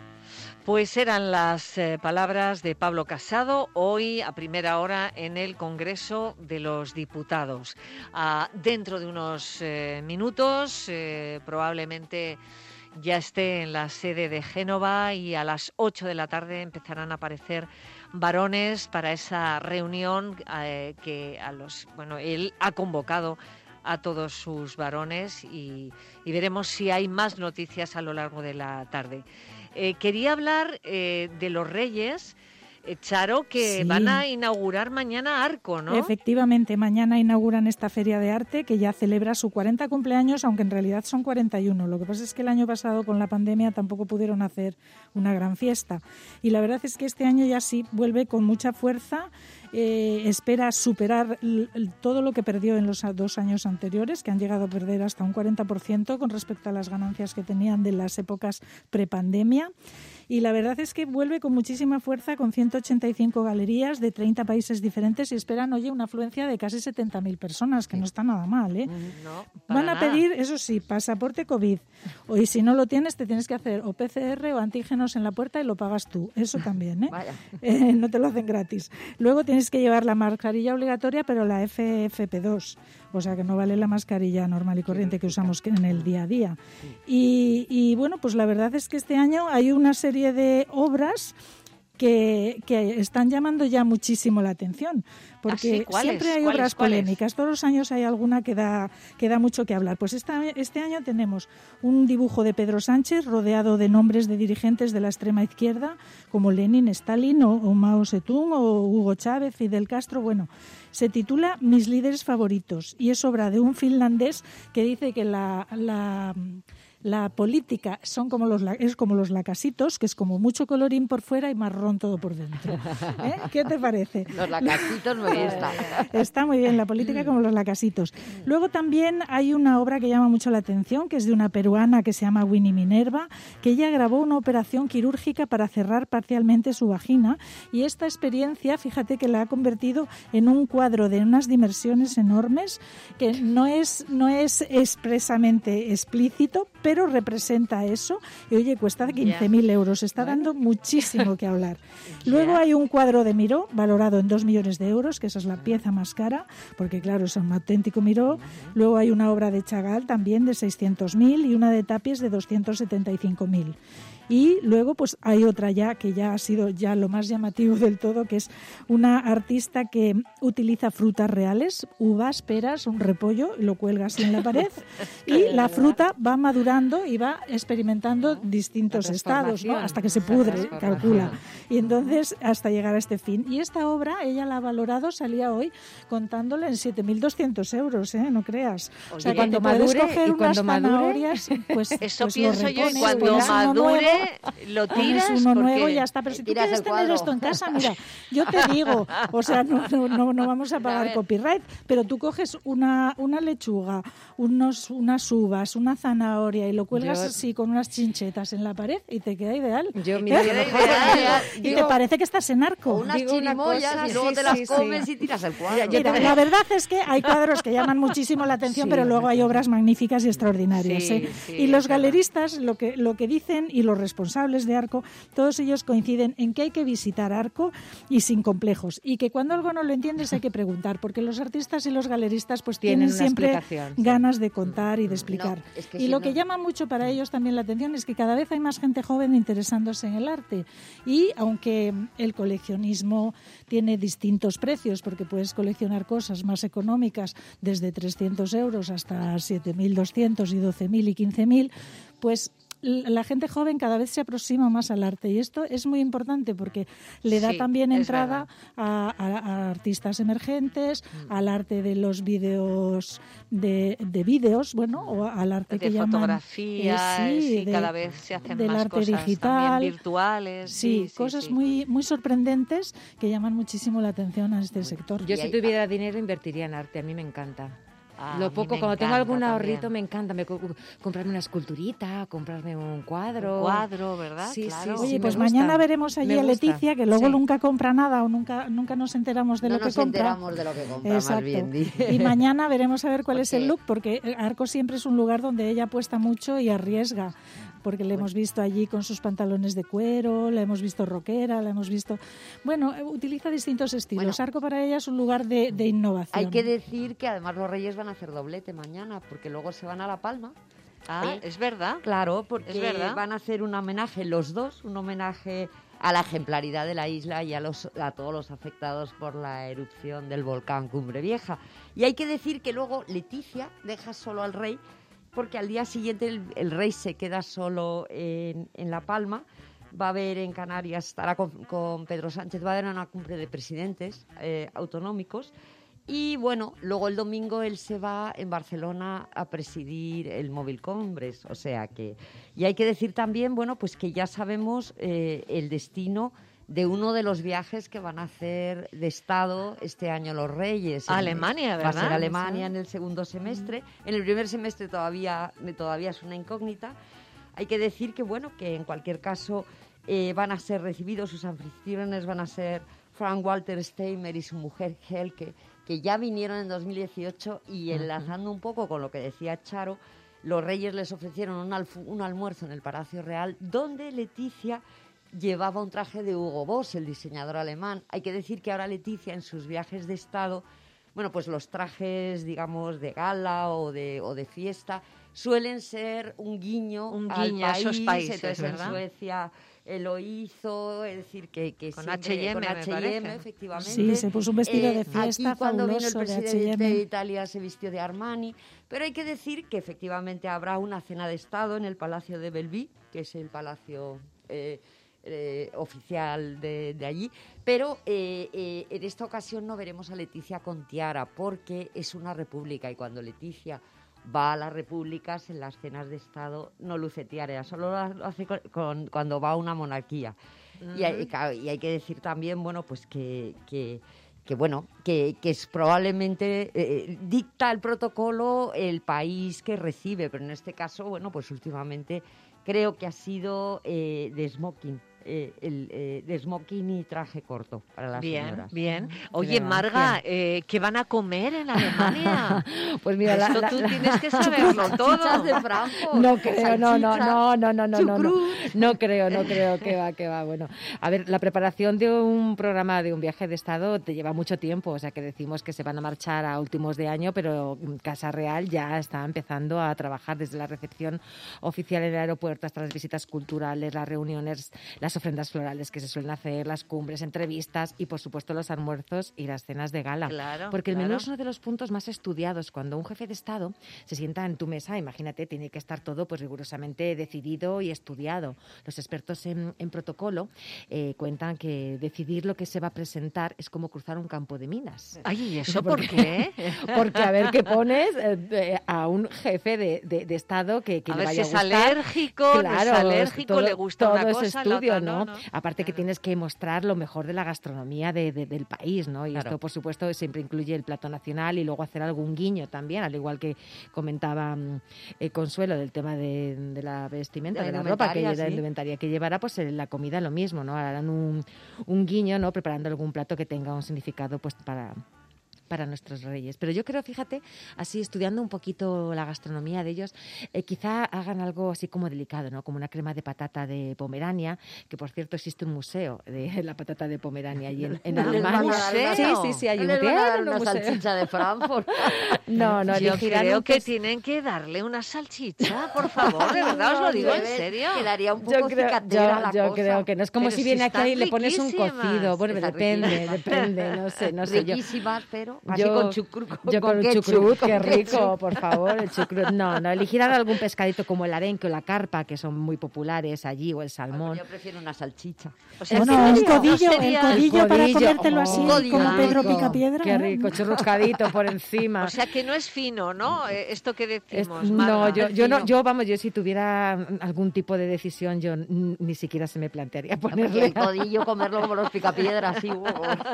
Pues eran las eh, palabras de Pablo Casado hoy a primera hora en el Congreso de los Diputados. Ah, dentro de unos eh, minutos eh, probablemente ya esté en la sede de Génova y a las ocho de la tarde empezarán a aparecer varones para esa reunión eh, que a los bueno él ha convocado a todos sus varones y, y veremos si hay más noticias a lo largo de la tarde. Eh, quería hablar eh, de los Reyes, eh, Charo, que Sí. van a inaugurar mañana Arco, ¿no? Efectivamente, mañana inauguran esta Feria de Arte que ya celebra su cuarenta cumpleaños, aunque en realidad son cuarenta y uno. Lo que pasa es que el año pasado con la pandemia tampoco pudieron hacer una gran fiesta. Y la verdad es que este año ya sí vuelve con mucha fuerza. Eh, espera superar l- l- todo lo que perdió en los a- dos años anteriores, que han llegado a perder hasta un cuarenta por ciento con respecto a las ganancias que tenían de las épocas prepandemia. Y la verdad es que vuelve con muchísima fuerza, con ciento ochenta y cinco galerías de treinta países diferentes y esperan, oye, una afluencia de casi setenta mil personas, que no está nada mal, ¿eh? No, para Van a nada. pedir, eso sí, pasaporte COVID. O y si no lo tienes, te tienes que hacer o P C R o antígenos en la puerta y lo pagas tú. Eso también, ¿eh? Vaya. Eh, no te lo hacen gratis. Luego tienes que llevar la mascarilla obligatoria, pero la F F P dos. O sea que no vale la mascarilla normal y corriente que usamos en el día a día. Y, y bueno, pues la verdad es que este año hay una serie de obras que, que están llamando ya muchísimo la atención, porque ¿Ah, sí? ¿Cuáles? siempre hay ¿Cuáles? obras ¿Cuáles? polémicas, todos los años hay alguna que da, que da mucho que hablar. Pues esta, este año tenemos un dibujo de Pedro Sánchez rodeado de nombres de dirigentes de la extrema izquierda, como Lenin, Stalin o, o Mao Zedong o Hugo Chávez, Fidel Castro. Bueno, se titula Mis líderes favoritos y es obra de un finlandés que dice que la... la La política son como los, la- es como los lacasitos, que es como mucho colorín por fuera y marrón todo por dentro. ¿Eh? ¿Qué te parece? Los lacasitos me gusta. Está muy bien, la política como los lacasitos. Luego también hay una obra que llama mucho la atención, que es de una peruana que se llama Winnie Minerva, que ella grabó una operación quirúrgica para cerrar parcialmente su vagina y esta experiencia, fíjate que la ha convertido en un cuadro de unas dimensiones enormes, que no es, no es expresamente explícito, pero representa eso. Y oye, cuesta quince mil euros, está bueno. dando muchísimo que hablar. Luego hay un cuadro de Miró, valorado en dos millones de euros, que esa es la pieza más cara, porque claro, es un auténtico Miró. Luego hay una obra de Chagall también de seiscientos mil y una de Tapies de doscientos setenta y cinco mil. Y luego pues hay otra ya que ya ha sido ya lo más llamativo del todo, que es una artista que utiliza frutas reales, uvas, peras, un repollo, lo cuelga así en la pared y la fruta va madurando y va experimentando distintos estados, ¿no? Hasta que se pudre, calcula. Y entonces hasta llegar a este fin. Y esta obra ella la ha valorado, salía hoy contándole en siete mil doscientos euros, ¿eh? No creas. Oye, o sea, y cuando madure, puedes coger y unas madure, zanahorias, pues eso pues pienso yo, y cuando pones uno madure nuevo, lo tiras pones uno porque... nuevo y ya está. Pero si tú quieres tener esto en casa, mira, yo te digo, o sea, no, no, no, no vamos a pagar a copyright, pero tú coges una, una lechuga, unos, unas uvas, una zanahoria y lo cuelgas yo, así con unas chinchetas en la pared y te queda ideal. Yo, mira, ¿Eh? mejor, ideal. Y Digo, te parece que estás en Arco. O unas chirimoyas y luego sí, te las sí, comes sí. y tiras el cuadro. Mira, la verdad es que hay cuadros que llaman muchísimo la atención, sí, pero luego hay obras magníficas y extraordinarias. Sí, ¿eh? sí, y los galeristas lo que, lo que dicen y los responsables de Arco, todos ellos coinciden en que hay que visitar Arco y sin complejos, y que cuando algo no lo entiendes hay que preguntar, porque los artistas y los galeristas pues tienen, tienen siempre ganas de contar y de explicar. No, es que y si lo no... que llama mucho para ellos también la atención es que cada vez hay más gente joven interesándose en el arte, y aunque el coleccionismo tiene distintos precios, porque puedes coleccionar cosas más económicas desde trescientos euros hasta siete mil doscientos y doce mil y quince mil, pues la gente joven cada vez se aproxima más al arte, y esto es muy importante porque le da sí, también entrada a, a, a artistas emergentes, mm. al arte de los vídeos de, de vídeos, bueno, o al arte de que llaman fotografía, eh, sí, sí, de, cada vez se hacen del más arte cosas digital, virtuales, sí, sí cosas sí. muy muy sorprendentes que llaman muchísimo la atención a este sector. Yo si tuviera dinero invertiría en arte, a mí me encanta. Ah, lo poco, cuando tengo algún ahorrito también. me encanta me, comprarme una esculturita, comprarme un cuadro. Un cuadro, ¿verdad? Sí, claro. sí, Oye, sí, pues me mañana gusta. veremos allí a Leticia, que luego sí. nunca compra nada o nunca nunca nos enteramos de no lo que compra. No nos enteramos de lo que compra, Exacto. más bien. Y mañana veremos a ver cuál porque... es el look, porque Arco siempre es un lugar donde ella apuesta mucho y arriesga, porque le hemos visto allí con sus pantalones de cuero, la hemos visto rockera, la hemos visto... Bueno, utiliza distintos estilos. Bueno, Arco para ella es un lugar de, de innovación. Hay que decir que además los Reyes van a hacer doblete mañana, porque luego se van a La Palma. Ah, ¿eh? Es verdad. Claro, porque es verdad. van a hacer un homenaje los dos, un homenaje a la ejemplaridad de la isla y a, los, a todos los afectados por la erupción del volcán Cumbre Vieja. Y hay que decir que luego Leticia deja solo al rey, porque al día siguiente el, el rey se queda solo en, en La Palma. Va a haber en Canarias, estará con, con Pedro Sánchez, va a haber una cumbre de presidentes eh, autonómicos. Y bueno, luego el domingo él se va en Barcelona a presidir el Mobile Congress, o sea que... Y hay que decir también, bueno, pues que ya sabemos eh, el destino de uno de los viajes que van a hacer de Estado este año los Reyes. Alemania, ¿verdad? Va a ser Alemania en el segundo semestre. En el primer semestre todavía, todavía es una incógnita. Hay que decir que, bueno, que en cualquier caso eh, van a ser recibidos, sus anfitriones van a ser Frank-Walter Steinmeier y su mujer Helke, que ya vinieron en dos mil dieciocho, y enlazando un poco con lo que decía Charo, los Reyes les ofrecieron un, alf- un almuerzo en el Palacio Real, donde Leticia llevaba un traje de Hugo Boss, el diseñador alemán. Hay que decir que ahora Leticia, en sus viajes de Estado, bueno, pues los trajes, digamos, de gala o de, o de fiesta, suelen ser un guiño, un al guiño país. a esos países, Entonces, ¿verdad? en Suecia eh, lo hizo, es decir, que, que con siempre, H y M, con me H y M, parece. efectivamente. Sí, se puso un vestido Eh, de fiesta aquí, cuando vino el fabuloso de presidente H y M. de Italia, se vistió de Armani. Pero hay que decir que efectivamente habrá una cena de Estado en el Palacio de Bellevue, que es el palacio eh, eh, oficial de, de allí. Pero eh, eh, en esta ocasión no veremos a Leticia con tiara, porque es una república, y cuando Leticia va a las repúblicas, en las cenas de Estado no luce tiara, solo lo hace con, con, cuando va a una monarquía. Uh-huh. Y, hay, y hay que decir también, bueno, pues que... que que bueno, que, que es probablemente eh, dicta el protocolo el país que recibe, pero en este caso, bueno, pues últimamente creo que ha sido eh, de smoking, eh, el eh, de smoking y traje corto para las bien, señoras. Bien, bien. Oye, Marga, eh, ¿qué van a comer en Alemania? Pues mira, la, esto la, tú la, tienes que saberlo todo. De Frankfurt, no creo, no, no, no, no, no, no, no, no, no creo, no creo que va, que va. Bueno, a ver, la preparación de un programa de un viaje de Estado te lleva mucho tiempo, o sea que decimos que se van a marchar a últimos de año, pero Casa Real ya está empezando a trabajar desde la recepción oficial en el aeropuerto hasta las visitas culturales, las reuniones, las ofrendas florales que se suelen hacer, las cumbres, entrevistas y, por supuesto, los almuerzos y las cenas de gala. Claro, porque el claro. menú es uno de los puntos más estudiados. Cuando un jefe de Estado se sienta en tu mesa, imagínate, tiene que estar todo pues rigurosamente decidido y estudiado. Los expertos en, en protocolo eh, cuentan que decidir lo que se va a presentar es como cruzar un campo de minas. Ay, ¿y eso por qué? Porque a ver qué pones eh, a un jefe de, de, de Estado que, que a le ver vaya si a es gustar. alérgico, claro, no es alérgico, todo, le gusta todo una ese cosa, estudio, la otra, ¿no? no, no. Aparte que tienes que mostrar lo mejor de la gastronomía de, de, del país, ¿no? Y Claro. esto, por supuesto, siempre incluye el plato nacional y luego hacer algún guiño también, al igual que comentaba eh, Consuelo del tema de, de la vestimenta, De de la la ropa, que, indumentaria, de la sí. indumentaria que llevará, pues eh, la comida lo mismo, ¿no? Harán un, un guiño, ¿no? Preparando algún plato que tenga un significado, pues, para... para nuestros reyes. Pero yo creo, fíjate, así estudiando un poquito la gastronomía de ellos, eh, quizá hagan algo así como delicado, ¿no? Como una crema de patata de Pomerania, que por cierto existe un museo de la patata de Pomerania allí en, en ¿No les van a Alemania. dar una- Sí, sí, sí, hay ¿No un les van a dar museo, una un museo. salchicha de Frankfurt? No, no, Yo elegirán creo un que pes- tienen que darle una salchicha, por favor, de verdad os lo digo en serio. Quedaría un Yo poco creo, cicatera yo, la yo cosa. creo que no es como Pero si si viene aquí están y le pones un riquísimas. cocido. Bueno, Están depende, riquísimas. depende, no sé, no sé. Yo, Riquísimas, pero así yo, con chucrut. Con, yo con, un ketchup, chucrut, con qué rico, ketchup. por favor, el chucrut. No, no, elegirán algún pescadito como el arenque o la carpa, que son muy populares allí, o el salmón. Yo prefiero una salchicha. O sea, Bueno, ¿en el serio? codillo, ¿No el sería- codillo para codillo, comértelo oh, así, codillo, como Pedro rico. Picapiedra. Qué ¿eh? rico, churruscadito por encima. O sea, que no es fino, ¿no? Eh, Esto que Es- decimos, no, Marga. yo, yo no, fino. yo vamos, yo si tuviera algún tipo de decisión, yo n- ni siquiera se me plantearía Porque ponerle el codillo comerlo como los picapiedras, así, uh,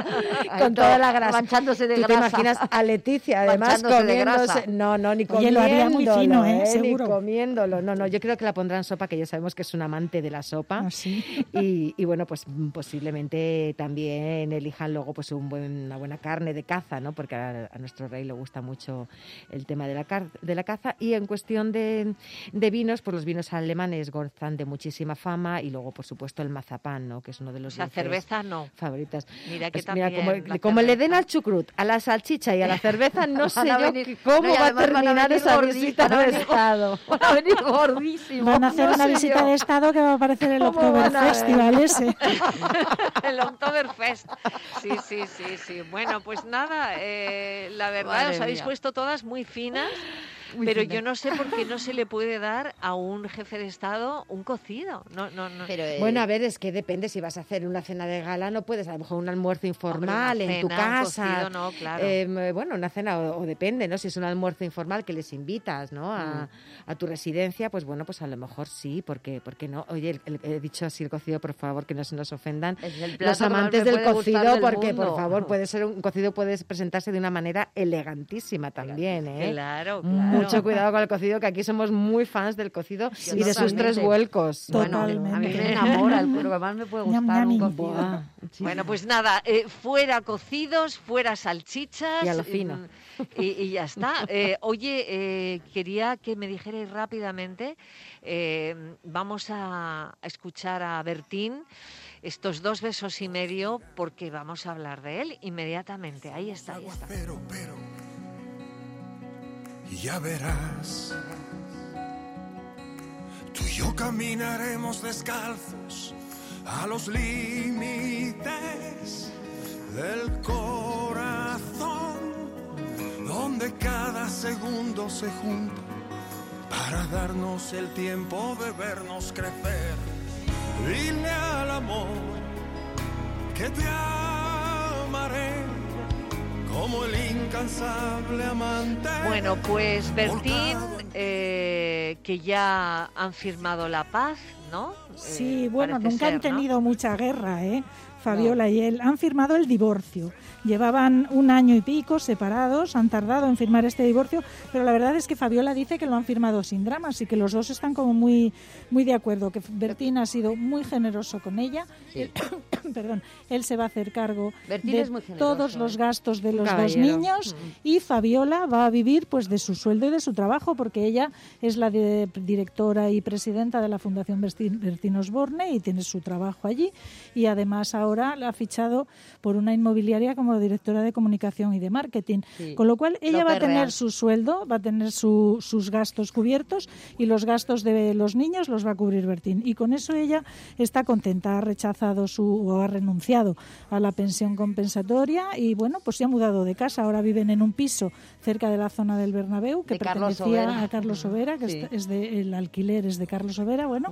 con toda la grasa. Manchándose de ¿Tú grasa. te imaginas a Leticia además Manchándose de comiéndose? grasa. No, no, ni Oye, comiéndolo, lo haría muy fino, ¿eh? Ni Seguro. comiéndolo. No, no, yo creo que la pondrá en sopa, que ya sabemos que es un amante de la sopa. Ah, sí. Y, y bueno, pues mm, posiblemente también elijan luego pues un buen, una buena carne de caza, ¿no? Porque a, a nuestro rey le gusta mucho el tema de la, car- de la caza. Y en cuestión de, de vinos, pues los vinos alemanes gozan de muchísima fama y luego, por supuesto, el mazapán, ¿no? Que es uno de O los sea, dulces cerveza no. favoritas. Mira que Pues mira, también como, la como le cerveza. den al chucrut, a la salchicha y a la cerveza, no sé Van a yo venir- que- cómo no, y va a además van a terminar venir esa gordi- visita van a de venir- Estado. Van a venir gordísimos. Van a hacer No una sé visita yo. de Estado que va a parecer el ¿Cómo van Oktober a ver? Festival ese. El Oktoberfest. Sí, sí, sí, sí. Bueno, pues nada, eh, la verdad, Madre os habéis mía. puesto todas muy finas, Muy pero fina. yo no sé por qué no se le puede dar a un jefe de Estado un cocido. No, no, no. Pero, eh, Bueno, a ver, es que depende. Si vas a hacer una cena de gala, no puedes, a lo mejor un almuerzo informal Hombre, una en tu cena, un casa. cocido, no, claro. Eh, bueno, una cena, o, o depende, ¿no? Si es un almuerzo informal que les invitas, ¿no? A, a tu residencia, pues bueno, pues a lo mejor sí, porque, porque no. Oye, el- el- he dicho así el cocido, por favor, que no se nos ofendan es el los plato que más amantes me del puede gustar cocido, del porque, mundo. por favor, puede ser un cocido puede presentarse de una manera elegantísima también, ¿eh? Claro, claro. Mucho cuidado con el cocido, que aquí somos muy fans del cocido Sí, y de sus totalmente. tres vuelcos. Bueno, Totalmente. a mí me enamora, el lo que más me puede Ñam, gustar un ñami. cocido. Buah. Bueno, pues nada, eh, fuera cocidos, fuera salchichas. Y a lo fino. mm, Y, y ya está. Eh, oye, eh, quería que me dijerais rápidamente, eh, vamos a escuchar a Bertín, estos dos besos y medio, porque vamos a hablar de él inmediatamente. Ahí está, ahí está. Pero, pero, y ya verás, tú y yo caminaremos descalzos a los límites del corazón, donde cada segundo se junta para darnos el tiempo de vernos crecer. Dile al amor que te amaré como el incansable amante. Bueno, pues Bertín, eh, que ya han firmado la paz, ¿no? Sí, Eh, bueno, parece nunca ser, han tenido ¿no? mucha guerra, ¿eh? Fabiola y él han firmado el divorcio. Llevaban un año y pico separados, han tardado en firmar este divorcio, pero la verdad es que Fabiola dice que lo han firmado sin dramas y que los dos están como muy, muy de acuerdo, que Bertín ha sido muy generoso con ella. Sí. Él, perdón, él se va a hacer cargo Bertín de es muy generoso, todos los ¿eh? gastos de Un los dos caballero. niños Mm. y Fabiola va a vivir pues de su sueldo y de su trabajo, porque ella es la de- directora y presidenta de la Fundación Bertín, Bertín Osborne y tiene su trabajo allí, y además ahora la ha fichado por una inmobiliaria como directora de comunicación y de marketing, Sí. con lo cual ella López va a tener Real. su sueldo, va a tener su- sus gastos cubiertos y los gastos de los niños los va a cubrir Bertín, y con eso ella está contenta, ha rechazado su o ha renunciado a la pensión compensatoria y bueno, pues se ha mudado de casa, ahora viven en un piso cerca de la zona del Bernabéu que De Carlos pertenecía Sobera. a Carlos Sobera, que Sí. es, es de, el alquiler es de Carlos Sobera, bueno,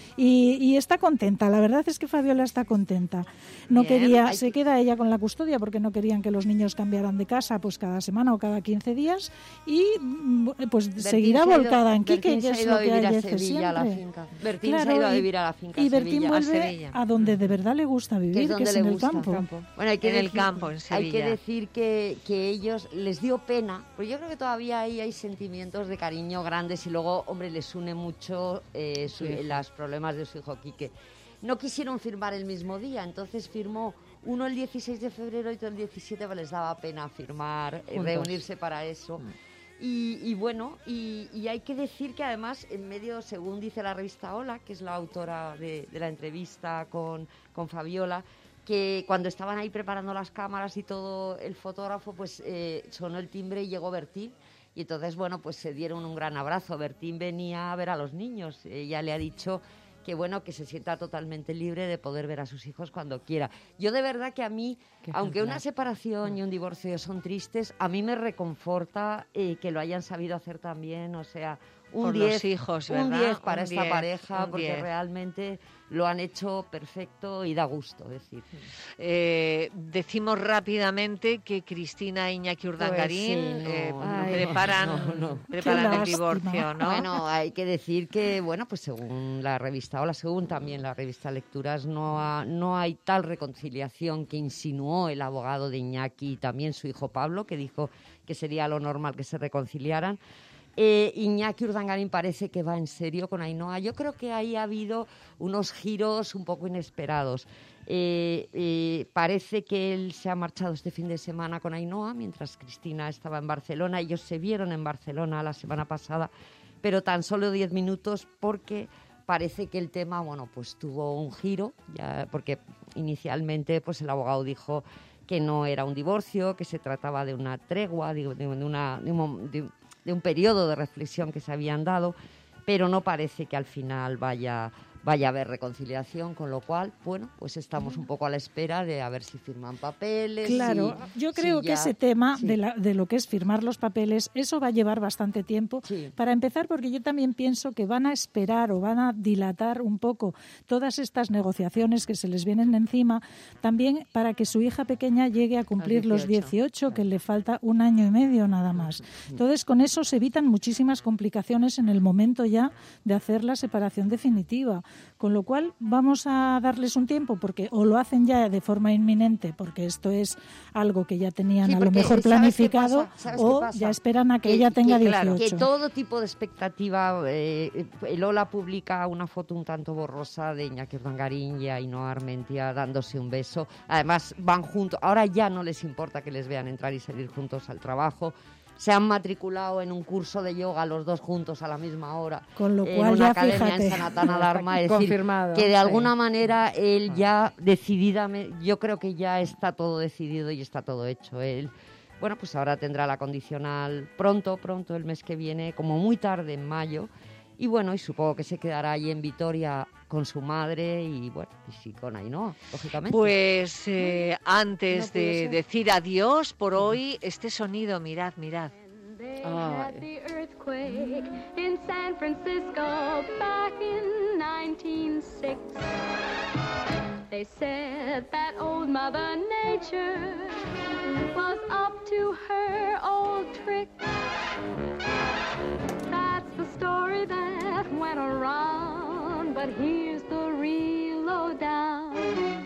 y, y está contenta, la verdad es que Fabiola está contenta. No Bien, quería, hay se que- queda ella con la custodia porque no querían que los niños cambiaran de casa pues cada semana o cada quince días y mm, pues Bertín seguirá se ha ido- volcada en Quique, Bertín que se ha es ido lo a que vivir a ella hace Sevilla, a la siempre. finca. Bertín se ha Claro, ido a y- vivir a la finca y a Bertín Sevilla. vuelve A Sevilla. a donde de verdad le gusta vivir, que es que donde es le en el gusta. campo. Bueno, hay que En el decir, campo, en hay que Sevilla. decir que, que ellos les dio pena, porque yo creo que todavía ahí hay sentimientos de cariño grandes y luego, hombre, les une mucho eh, su- Sí. los problemas de su hijo Quique. No quisieron firmar el mismo día, entonces firmó uno el dieciséis de febrero y otro el diecisiete, pues les daba pena firmar, eh, Juntos. reunirse para eso. Y, y bueno, y, y hay que decir que además en medio, según dice la revista Hola, que es la autora de, de la entrevista con, con Fabiola, que cuando estaban ahí preparando las cámaras y todo el fotógrafo, pues eh, sonó el timbre y llegó Bertín. Y entonces, bueno, pues se dieron un gran abrazo. Bertín venía a ver a los niños. Ella le ha dicho que, bueno, que se sienta totalmente libre de poder ver a sus hijos cuando quiera. Yo de verdad que a mí, Qué aunque ejemplar. una separación y un divorcio son tristes, a mí me reconforta eh, que lo hayan sabido hacer también, o sea, un Por diez, los hijos, un ¿verdad? diez para Un esta diez, pareja, un porque diez. realmente lo han hecho perfecto y da gusto, es decir. Eh, decimos rápidamente que Cristina e Iñaki Urdangarín Pues sí, no, eh, ay, preparan, no, no. preparan Qué el lástima. divorcio, ¿no? Bueno, hay que decir que, bueno, pues según la revista Hola, según también la revista Lecturas, no, ha- no hay tal reconciliación que insinuó el abogado de Iñaki y también su hijo Pablo, que dijo que sería lo normal que se reconciliaran. Eh, Iñaki Urdangarín parece que va en serio con Ainhoa. Yo creo que ahí ha habido unos giros un poco inesperados. Eh, eh, parece que él se ha marchado este fin de semana con Ainhoa, mientras Cristina estaba en Barcelona. Ellos se vieron en Barcelona la semana pasada, pero tan solo diez minutos porque parece que el tema, bueno, pues tuvo un giro, ya, porque inicialmente pues el abogado dijo que no era un divorcio, que se trataba de una tregua, de, de una, de, un, de, de un periodo de reflexión que se habían dado, pero no parece que al final vaya, vaya a haber reconciliación, con lo cual, bueno, pues estamos un poco a la espera de a ver si firman papeles. Claro, si- yo si creo que ya- ese tema sí. de, la- de lo que es firmar los papeles, eso va a llevar bastante tiempo. Sí. Para empezar, porque yo también pienso que van a esperar o van a dilatar un poco todas estas negociaciones que se les vienen encima, también para que su hija pequeña llegue a cumplir los dieciocho, dieciocho, que le falta un año y medio nada más. Entonces, con eso se evitan muchísimas complicaciones en el momento ya de hacer la separación definitiva. Con lo cual, vamos a darles un tiempo, porque o lo hacen ya de forma inminente, porque esto es algo que ya tenían Sí, a lo porque, mejor ¿sabes qué planificado, pasa? ¿Sabes qué o pasa? ya esperan a que, ella tenga que, dieciocho. que todo tipo de expectativa, eh, el Ola publica una foto un tanto borrosa de Iñaki Urdangarín y Ainhoa Armentia dándose un beso. Además van juntos, ahora ya no les importa que les vean entrar y salir juntos al trabajo. Se han matriculado en un curso de yoga los dos juntos a la misma hora. Con lo en cual, una ya academia fíjate. en Sanatana Dharma. Es decir, Confirmado, que de sí. alguna manera él ya decididamente, yo creo que ya está todo decidido y está todo hecho. Él, bueno, pues ahora tendrá la condicional pronto, pronto, el mes que viene, como muy tarde, en mayo. Y bueno, y supongo que se quedará allí en Vitoria con su madre y bueno, y sí, con Ainhoa, lógicamente. Pues eh, antes No puede de ser. decir adiós por hoy, este sonido, mirad, mirad. They Ay. had the earthquake in San Francisco back in nineteen oh six. They said that old Mother Nature was up to her old trick. That's the story that went around but here's the real lowdown.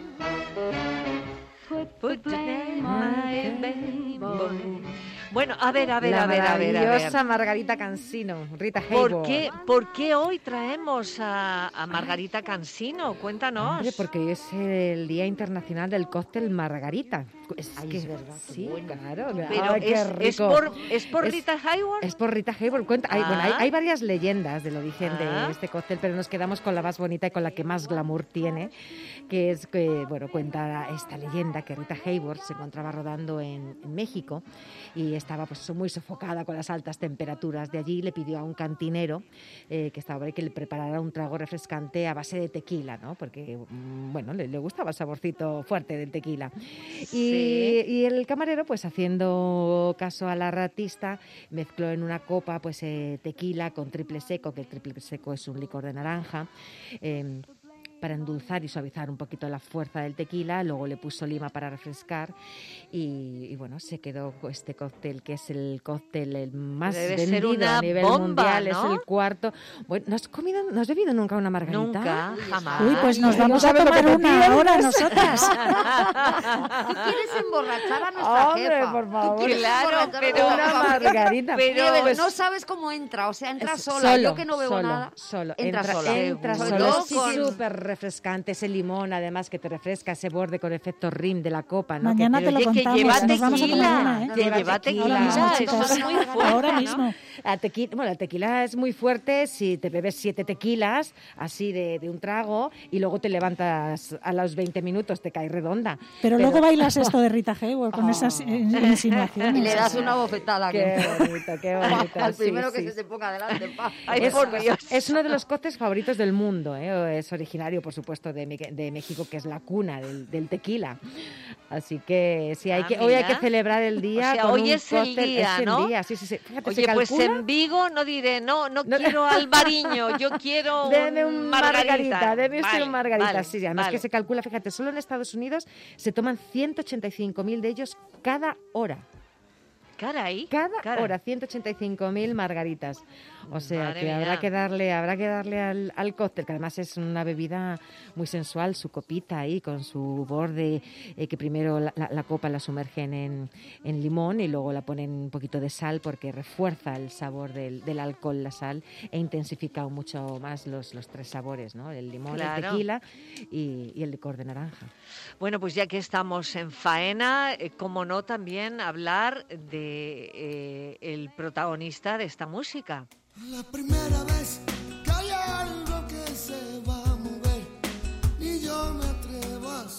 Put, Put the blame my on baby. boy. Bueno, a ver, a ver, La a ver, a ver, a ver. maravillosa Margarita Cansino, Rita Hayworth. ¿Por qué, ¿Por qué hoy traemos a, a Margarita Cansino? Cuéntanos. Hombre, porque hoy es el Día Internacional del Cóctel Margarita. Es Ay, que, es verdad, qué sí, bueno. claro. Pero Ay, qué es, rico. es por, ¿es por Es- Rita Hayworth? Es por Rita Hayworth. Cuenta, hay, bueno, hay, Ah. hay varias leyendas del origen Ah. de este cóctel, pero nos quedamos con la más bonita y con la que más glamour tiene, que es que, bueno, cuenta esta leyenda que Rita Hayworth se encontraba rodando en, en México y estaba pues muy sofocada con las altas temperaturas de allí. Le pidió a un cantinero eh, que estaba ahí que le preparara un trago refrescante a base de tequila, ¿no? Porque, mm, bueno, le, le gustaba el saborcito fuerte del tequila. Y, Sí. y el camarero, pues haciendo caso a la artista, mezcló en una copa pues eh, tequila con triple seco, que el triple seco es un licor de naranja, eh, para endulzar y suavizar un poquito la fuerza del tequila. Luego le puso lima para refrescar y, y bueno, se quedó con este cóctel, que es el cóctel el más Debe ser vendido una a nivel bomba, mundial, ¿no? es el cuarto. Bueno, ¿no has comido, no has bebido nunca una margarita? Nunca, jamás. Uy, pues nos Ay, vamos no a sabes lo que tomar te una pierdes. ahora nosotras. Tú quieres emborrachar a nuestra Hombre, jefa. por favor. Tú quieres Claro, emborrachar a pero- nuestra Una jefa. margarita. Pero- Nieves, pues- no sabes cómo entra, o sea, entra Es- sola. solo, Yo que no veo solo, nada. Solo. Entra, entra, sola. entra Seguro. solo. Es Con- súper refrescante ese limón, además que te refresca ese borde con efecto rim de la copa, ¿no? Mañana que te lo Oye, que contamos. lleva Nos vamos a tomar tequila, una, ¿eh? que lleva Lleva tequila, tequila. Ahora mismo, eso chicas. es muy fuerte, Ahora ¿no? mismo. La tequila, bueno, la tequila es muy fuerte si te bebes siete tequilas, así de, de un trago, y luego te levantas a los veinte minutos, te caes redonda. Pero luego bailas esto de Rita Hayworth con esas eh, insinuaciones. Y le das una bofetada. Qué que- bonito, qué bonito. Al sí, primero que sí. se te ponga adelante. pa. Ay, es, por Dios. es uno de los cócteles favoritos del mundo, ¿eh? Es originario, por supuesto, de, Me- de México, que es la cuna del, del tequila. Así que sí, hay Ah, que, hoy hay mira. que celebrar el día. O sea, con hoy un es el cóctel. día, Es el ¿no? día, sí, sí, sí. Fíjate, se Oye, pues calcula- en Vigo no diré, no, no, quiero albariño, yo quiero Deme un un margarita. margarita, deme usted Vale, un margarita. vale, sí, además vale. que se calcula, fíjate, solo en Estados Unidos se toman ciento ochenta y cinco mil de ellos cada hora. Caray, Cada caray. hora, ciento ochenta y cinco mil margaritas. O sea, Madre que mía. habrá que darle, habrá que darle al, al cóctel, que además es una bebida muy sensual, su copita ahí con su borde, eh, que primero la, la- la copa la sumergen en, en limón y luego la ponen un poquito de sal porque refuerza el sabor del, del alcohol, la sal, e intensifica mucho más los, los tres sabores, ¿no? El limón, Claro. el tequila y, y el licor de naranja. Bueno, pues ya que estamos en faena, eh, cómo no también hablar de eh, el protagonista de esta música. La primera vez que hay algo que se va a mover y yo me atrevo a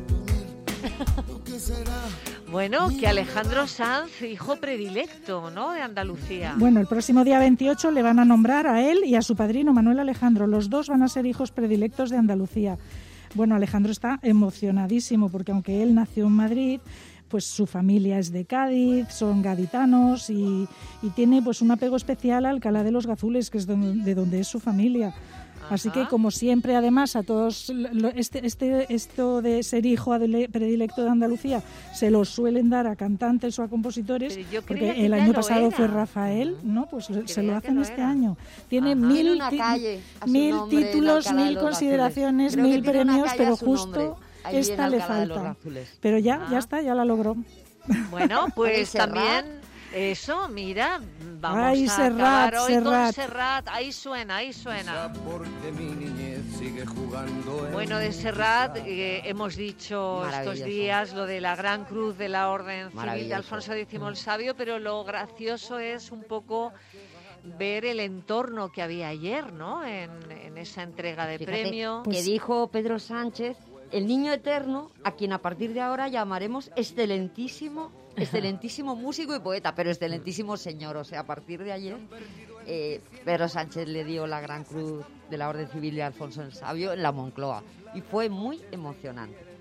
suponer lo que será. Bueno, que Alejandro Sanz, hijo predilecto, ¿no?, de Andalucía. Bueno, el próximo día veintiocho le van a nombrar a él y a su padrino Manuel Alejandro. Los dos van a ser hijos predilectos de Andalucía. Bueno, Alejandro está emocionadísimo porque aunque él nació en Madrid, pues su familia es de Cádiz, son gaditanos y, y tiene pues un apego especial a Alcalá de los Gazules, que es donde, de donde es su familia. Así que, como siempre, además, a todos, lo- este, este, esto de ser hijo adele- predilecto de Andalucía se lo suelen dar a cantantes o a compositores, Pero yo porque creía que el ya año lo pasado era. fue Rafael, ¿no? Pues se Creía lo que hacen lo este era. año. Tiene Ajá. mil, Tiene una ti- calle a su mil nombre en títulos, Alcalá de mil los consideraciones, Gazules. Creo mil que tiene una premios, calle a pero su justo nombre, allí en esta le Alcalá de los falta. Gazules. Pero ya, Ah. ya está, ya la logró. Bueno, pues Oye, Serrat. también eso, mira, vamos Ay, a Serrat, acabar hoy con Serrat. Serrat. Ahí suena, ahí suena. Porque mi niñez sigue jugando en Bueno, de Serrat eh, hemos dicho estos Maravilloso. días lo de la Gran Cruz de la Orden Civil de Maravilloso. Alfonso X el Sabio, pero lo gracioso es un poco ver el entorno que había ayer, ¿no?, en, en esa entrega de Fíjate premio. que dijo Pedro Sánchez, el niño eterno, a quien a partir de ahora llamaremos excelentísimo, excelentísimo músico y poeta, pero excelentísimo señor. O sea, a partir de ayer, eh, Pedro Sánchez le dio la Gran Cruz de la Orden Civil de Alfonso el Sabio en la Moncloa y fue muy emocionante.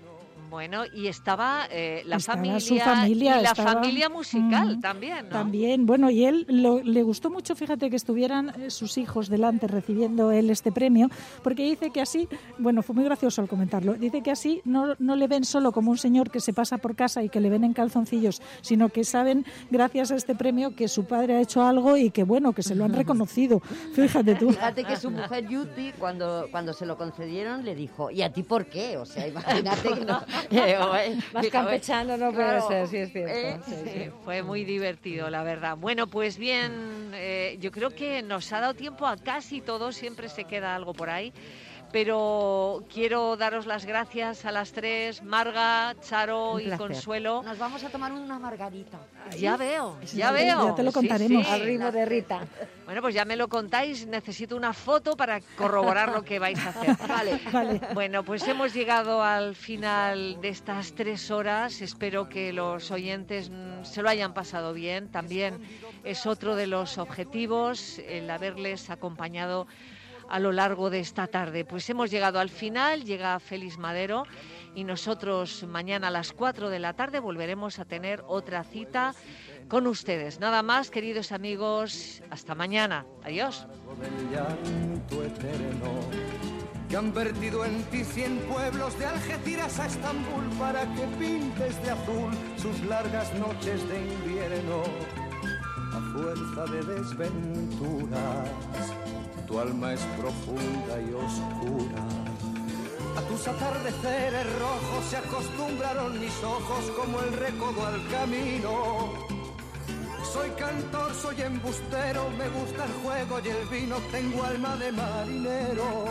Bueno, y estaba eh, la Estaba familia, su familia, y la estaba- familia musical Mm, también, ¿no? También, bueno, y él lo- le gustó mucho, fíjate, que estuvieran eh, sus hijos delante recibiendo él este premio, porque dice que así, bueno, fue muy gracioso al comentarlo, dice que así no, no le ven solo como un señor que se pasa por casa y que le ven en calzoncillos, sino que saben, gracias a este premio, que su padre ha hecho algo y que, bueno, que se lo han reconocido. Fíjate tú. Fíjate que su mujer Yuti, cuando, cuando se lo concedieron, le dijo, ¿y a ti por qué? O sea, imagínate que no... Eh, eh, Más dijo, campechano no puede Claro. ser, sí es cierto. Eh, Sí, sí. sí, fue muy divertido, la verdad. Bueno, pues bien, eh, yo creo que nos ha dado tiempo a casi todo, siempre se queda algo por ahí. Pero quiero daros las gracias a las tres, Marga, Charo Un y placer. Consuelo. Nos vamos a tomar una margarita. Ya veo, Sí, ya ya te- veo. ya te lo Sí, contaremos. sí. Al ritmo de Rita. Bueno, pues ya me lo contáis. Necesito una foto para corroborar lo que vais a hacer. Vale. Vale. Bueno, pues hemos llegado al final de estas tres horas. Espero que los oyentes mm, se lo hayan pasado bien. También es otro de los objetivos el haberles acompañado a lo largo de esta tarde. Pues hemos llegado al final, llega Félix Madero y nosotros mañana a las cuatro de la tarde volveremos a tener otra cita con ustedes. Nada más, queridos amigos, hasta mañana. Adiós. Del llanto eterno que han vertido en ti cien pueblos de Algeciras a Estambul para que pintes de azul sus largas noches de invierno. A fuerza de desventuras, tu alma es profunda y oscura. A tus atardeceres rojos se acostumbraron mis ojos como el recodo al camino. Soy cantor, soy embustero, me gusta el juego y el vino, tengo alma de marinero.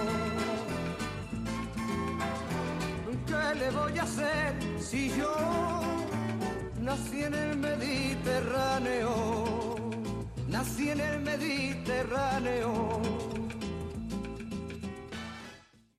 ¿Qué le voy a hacer si yo nací en el Mediterráneo? Nací en el Mediterráneo.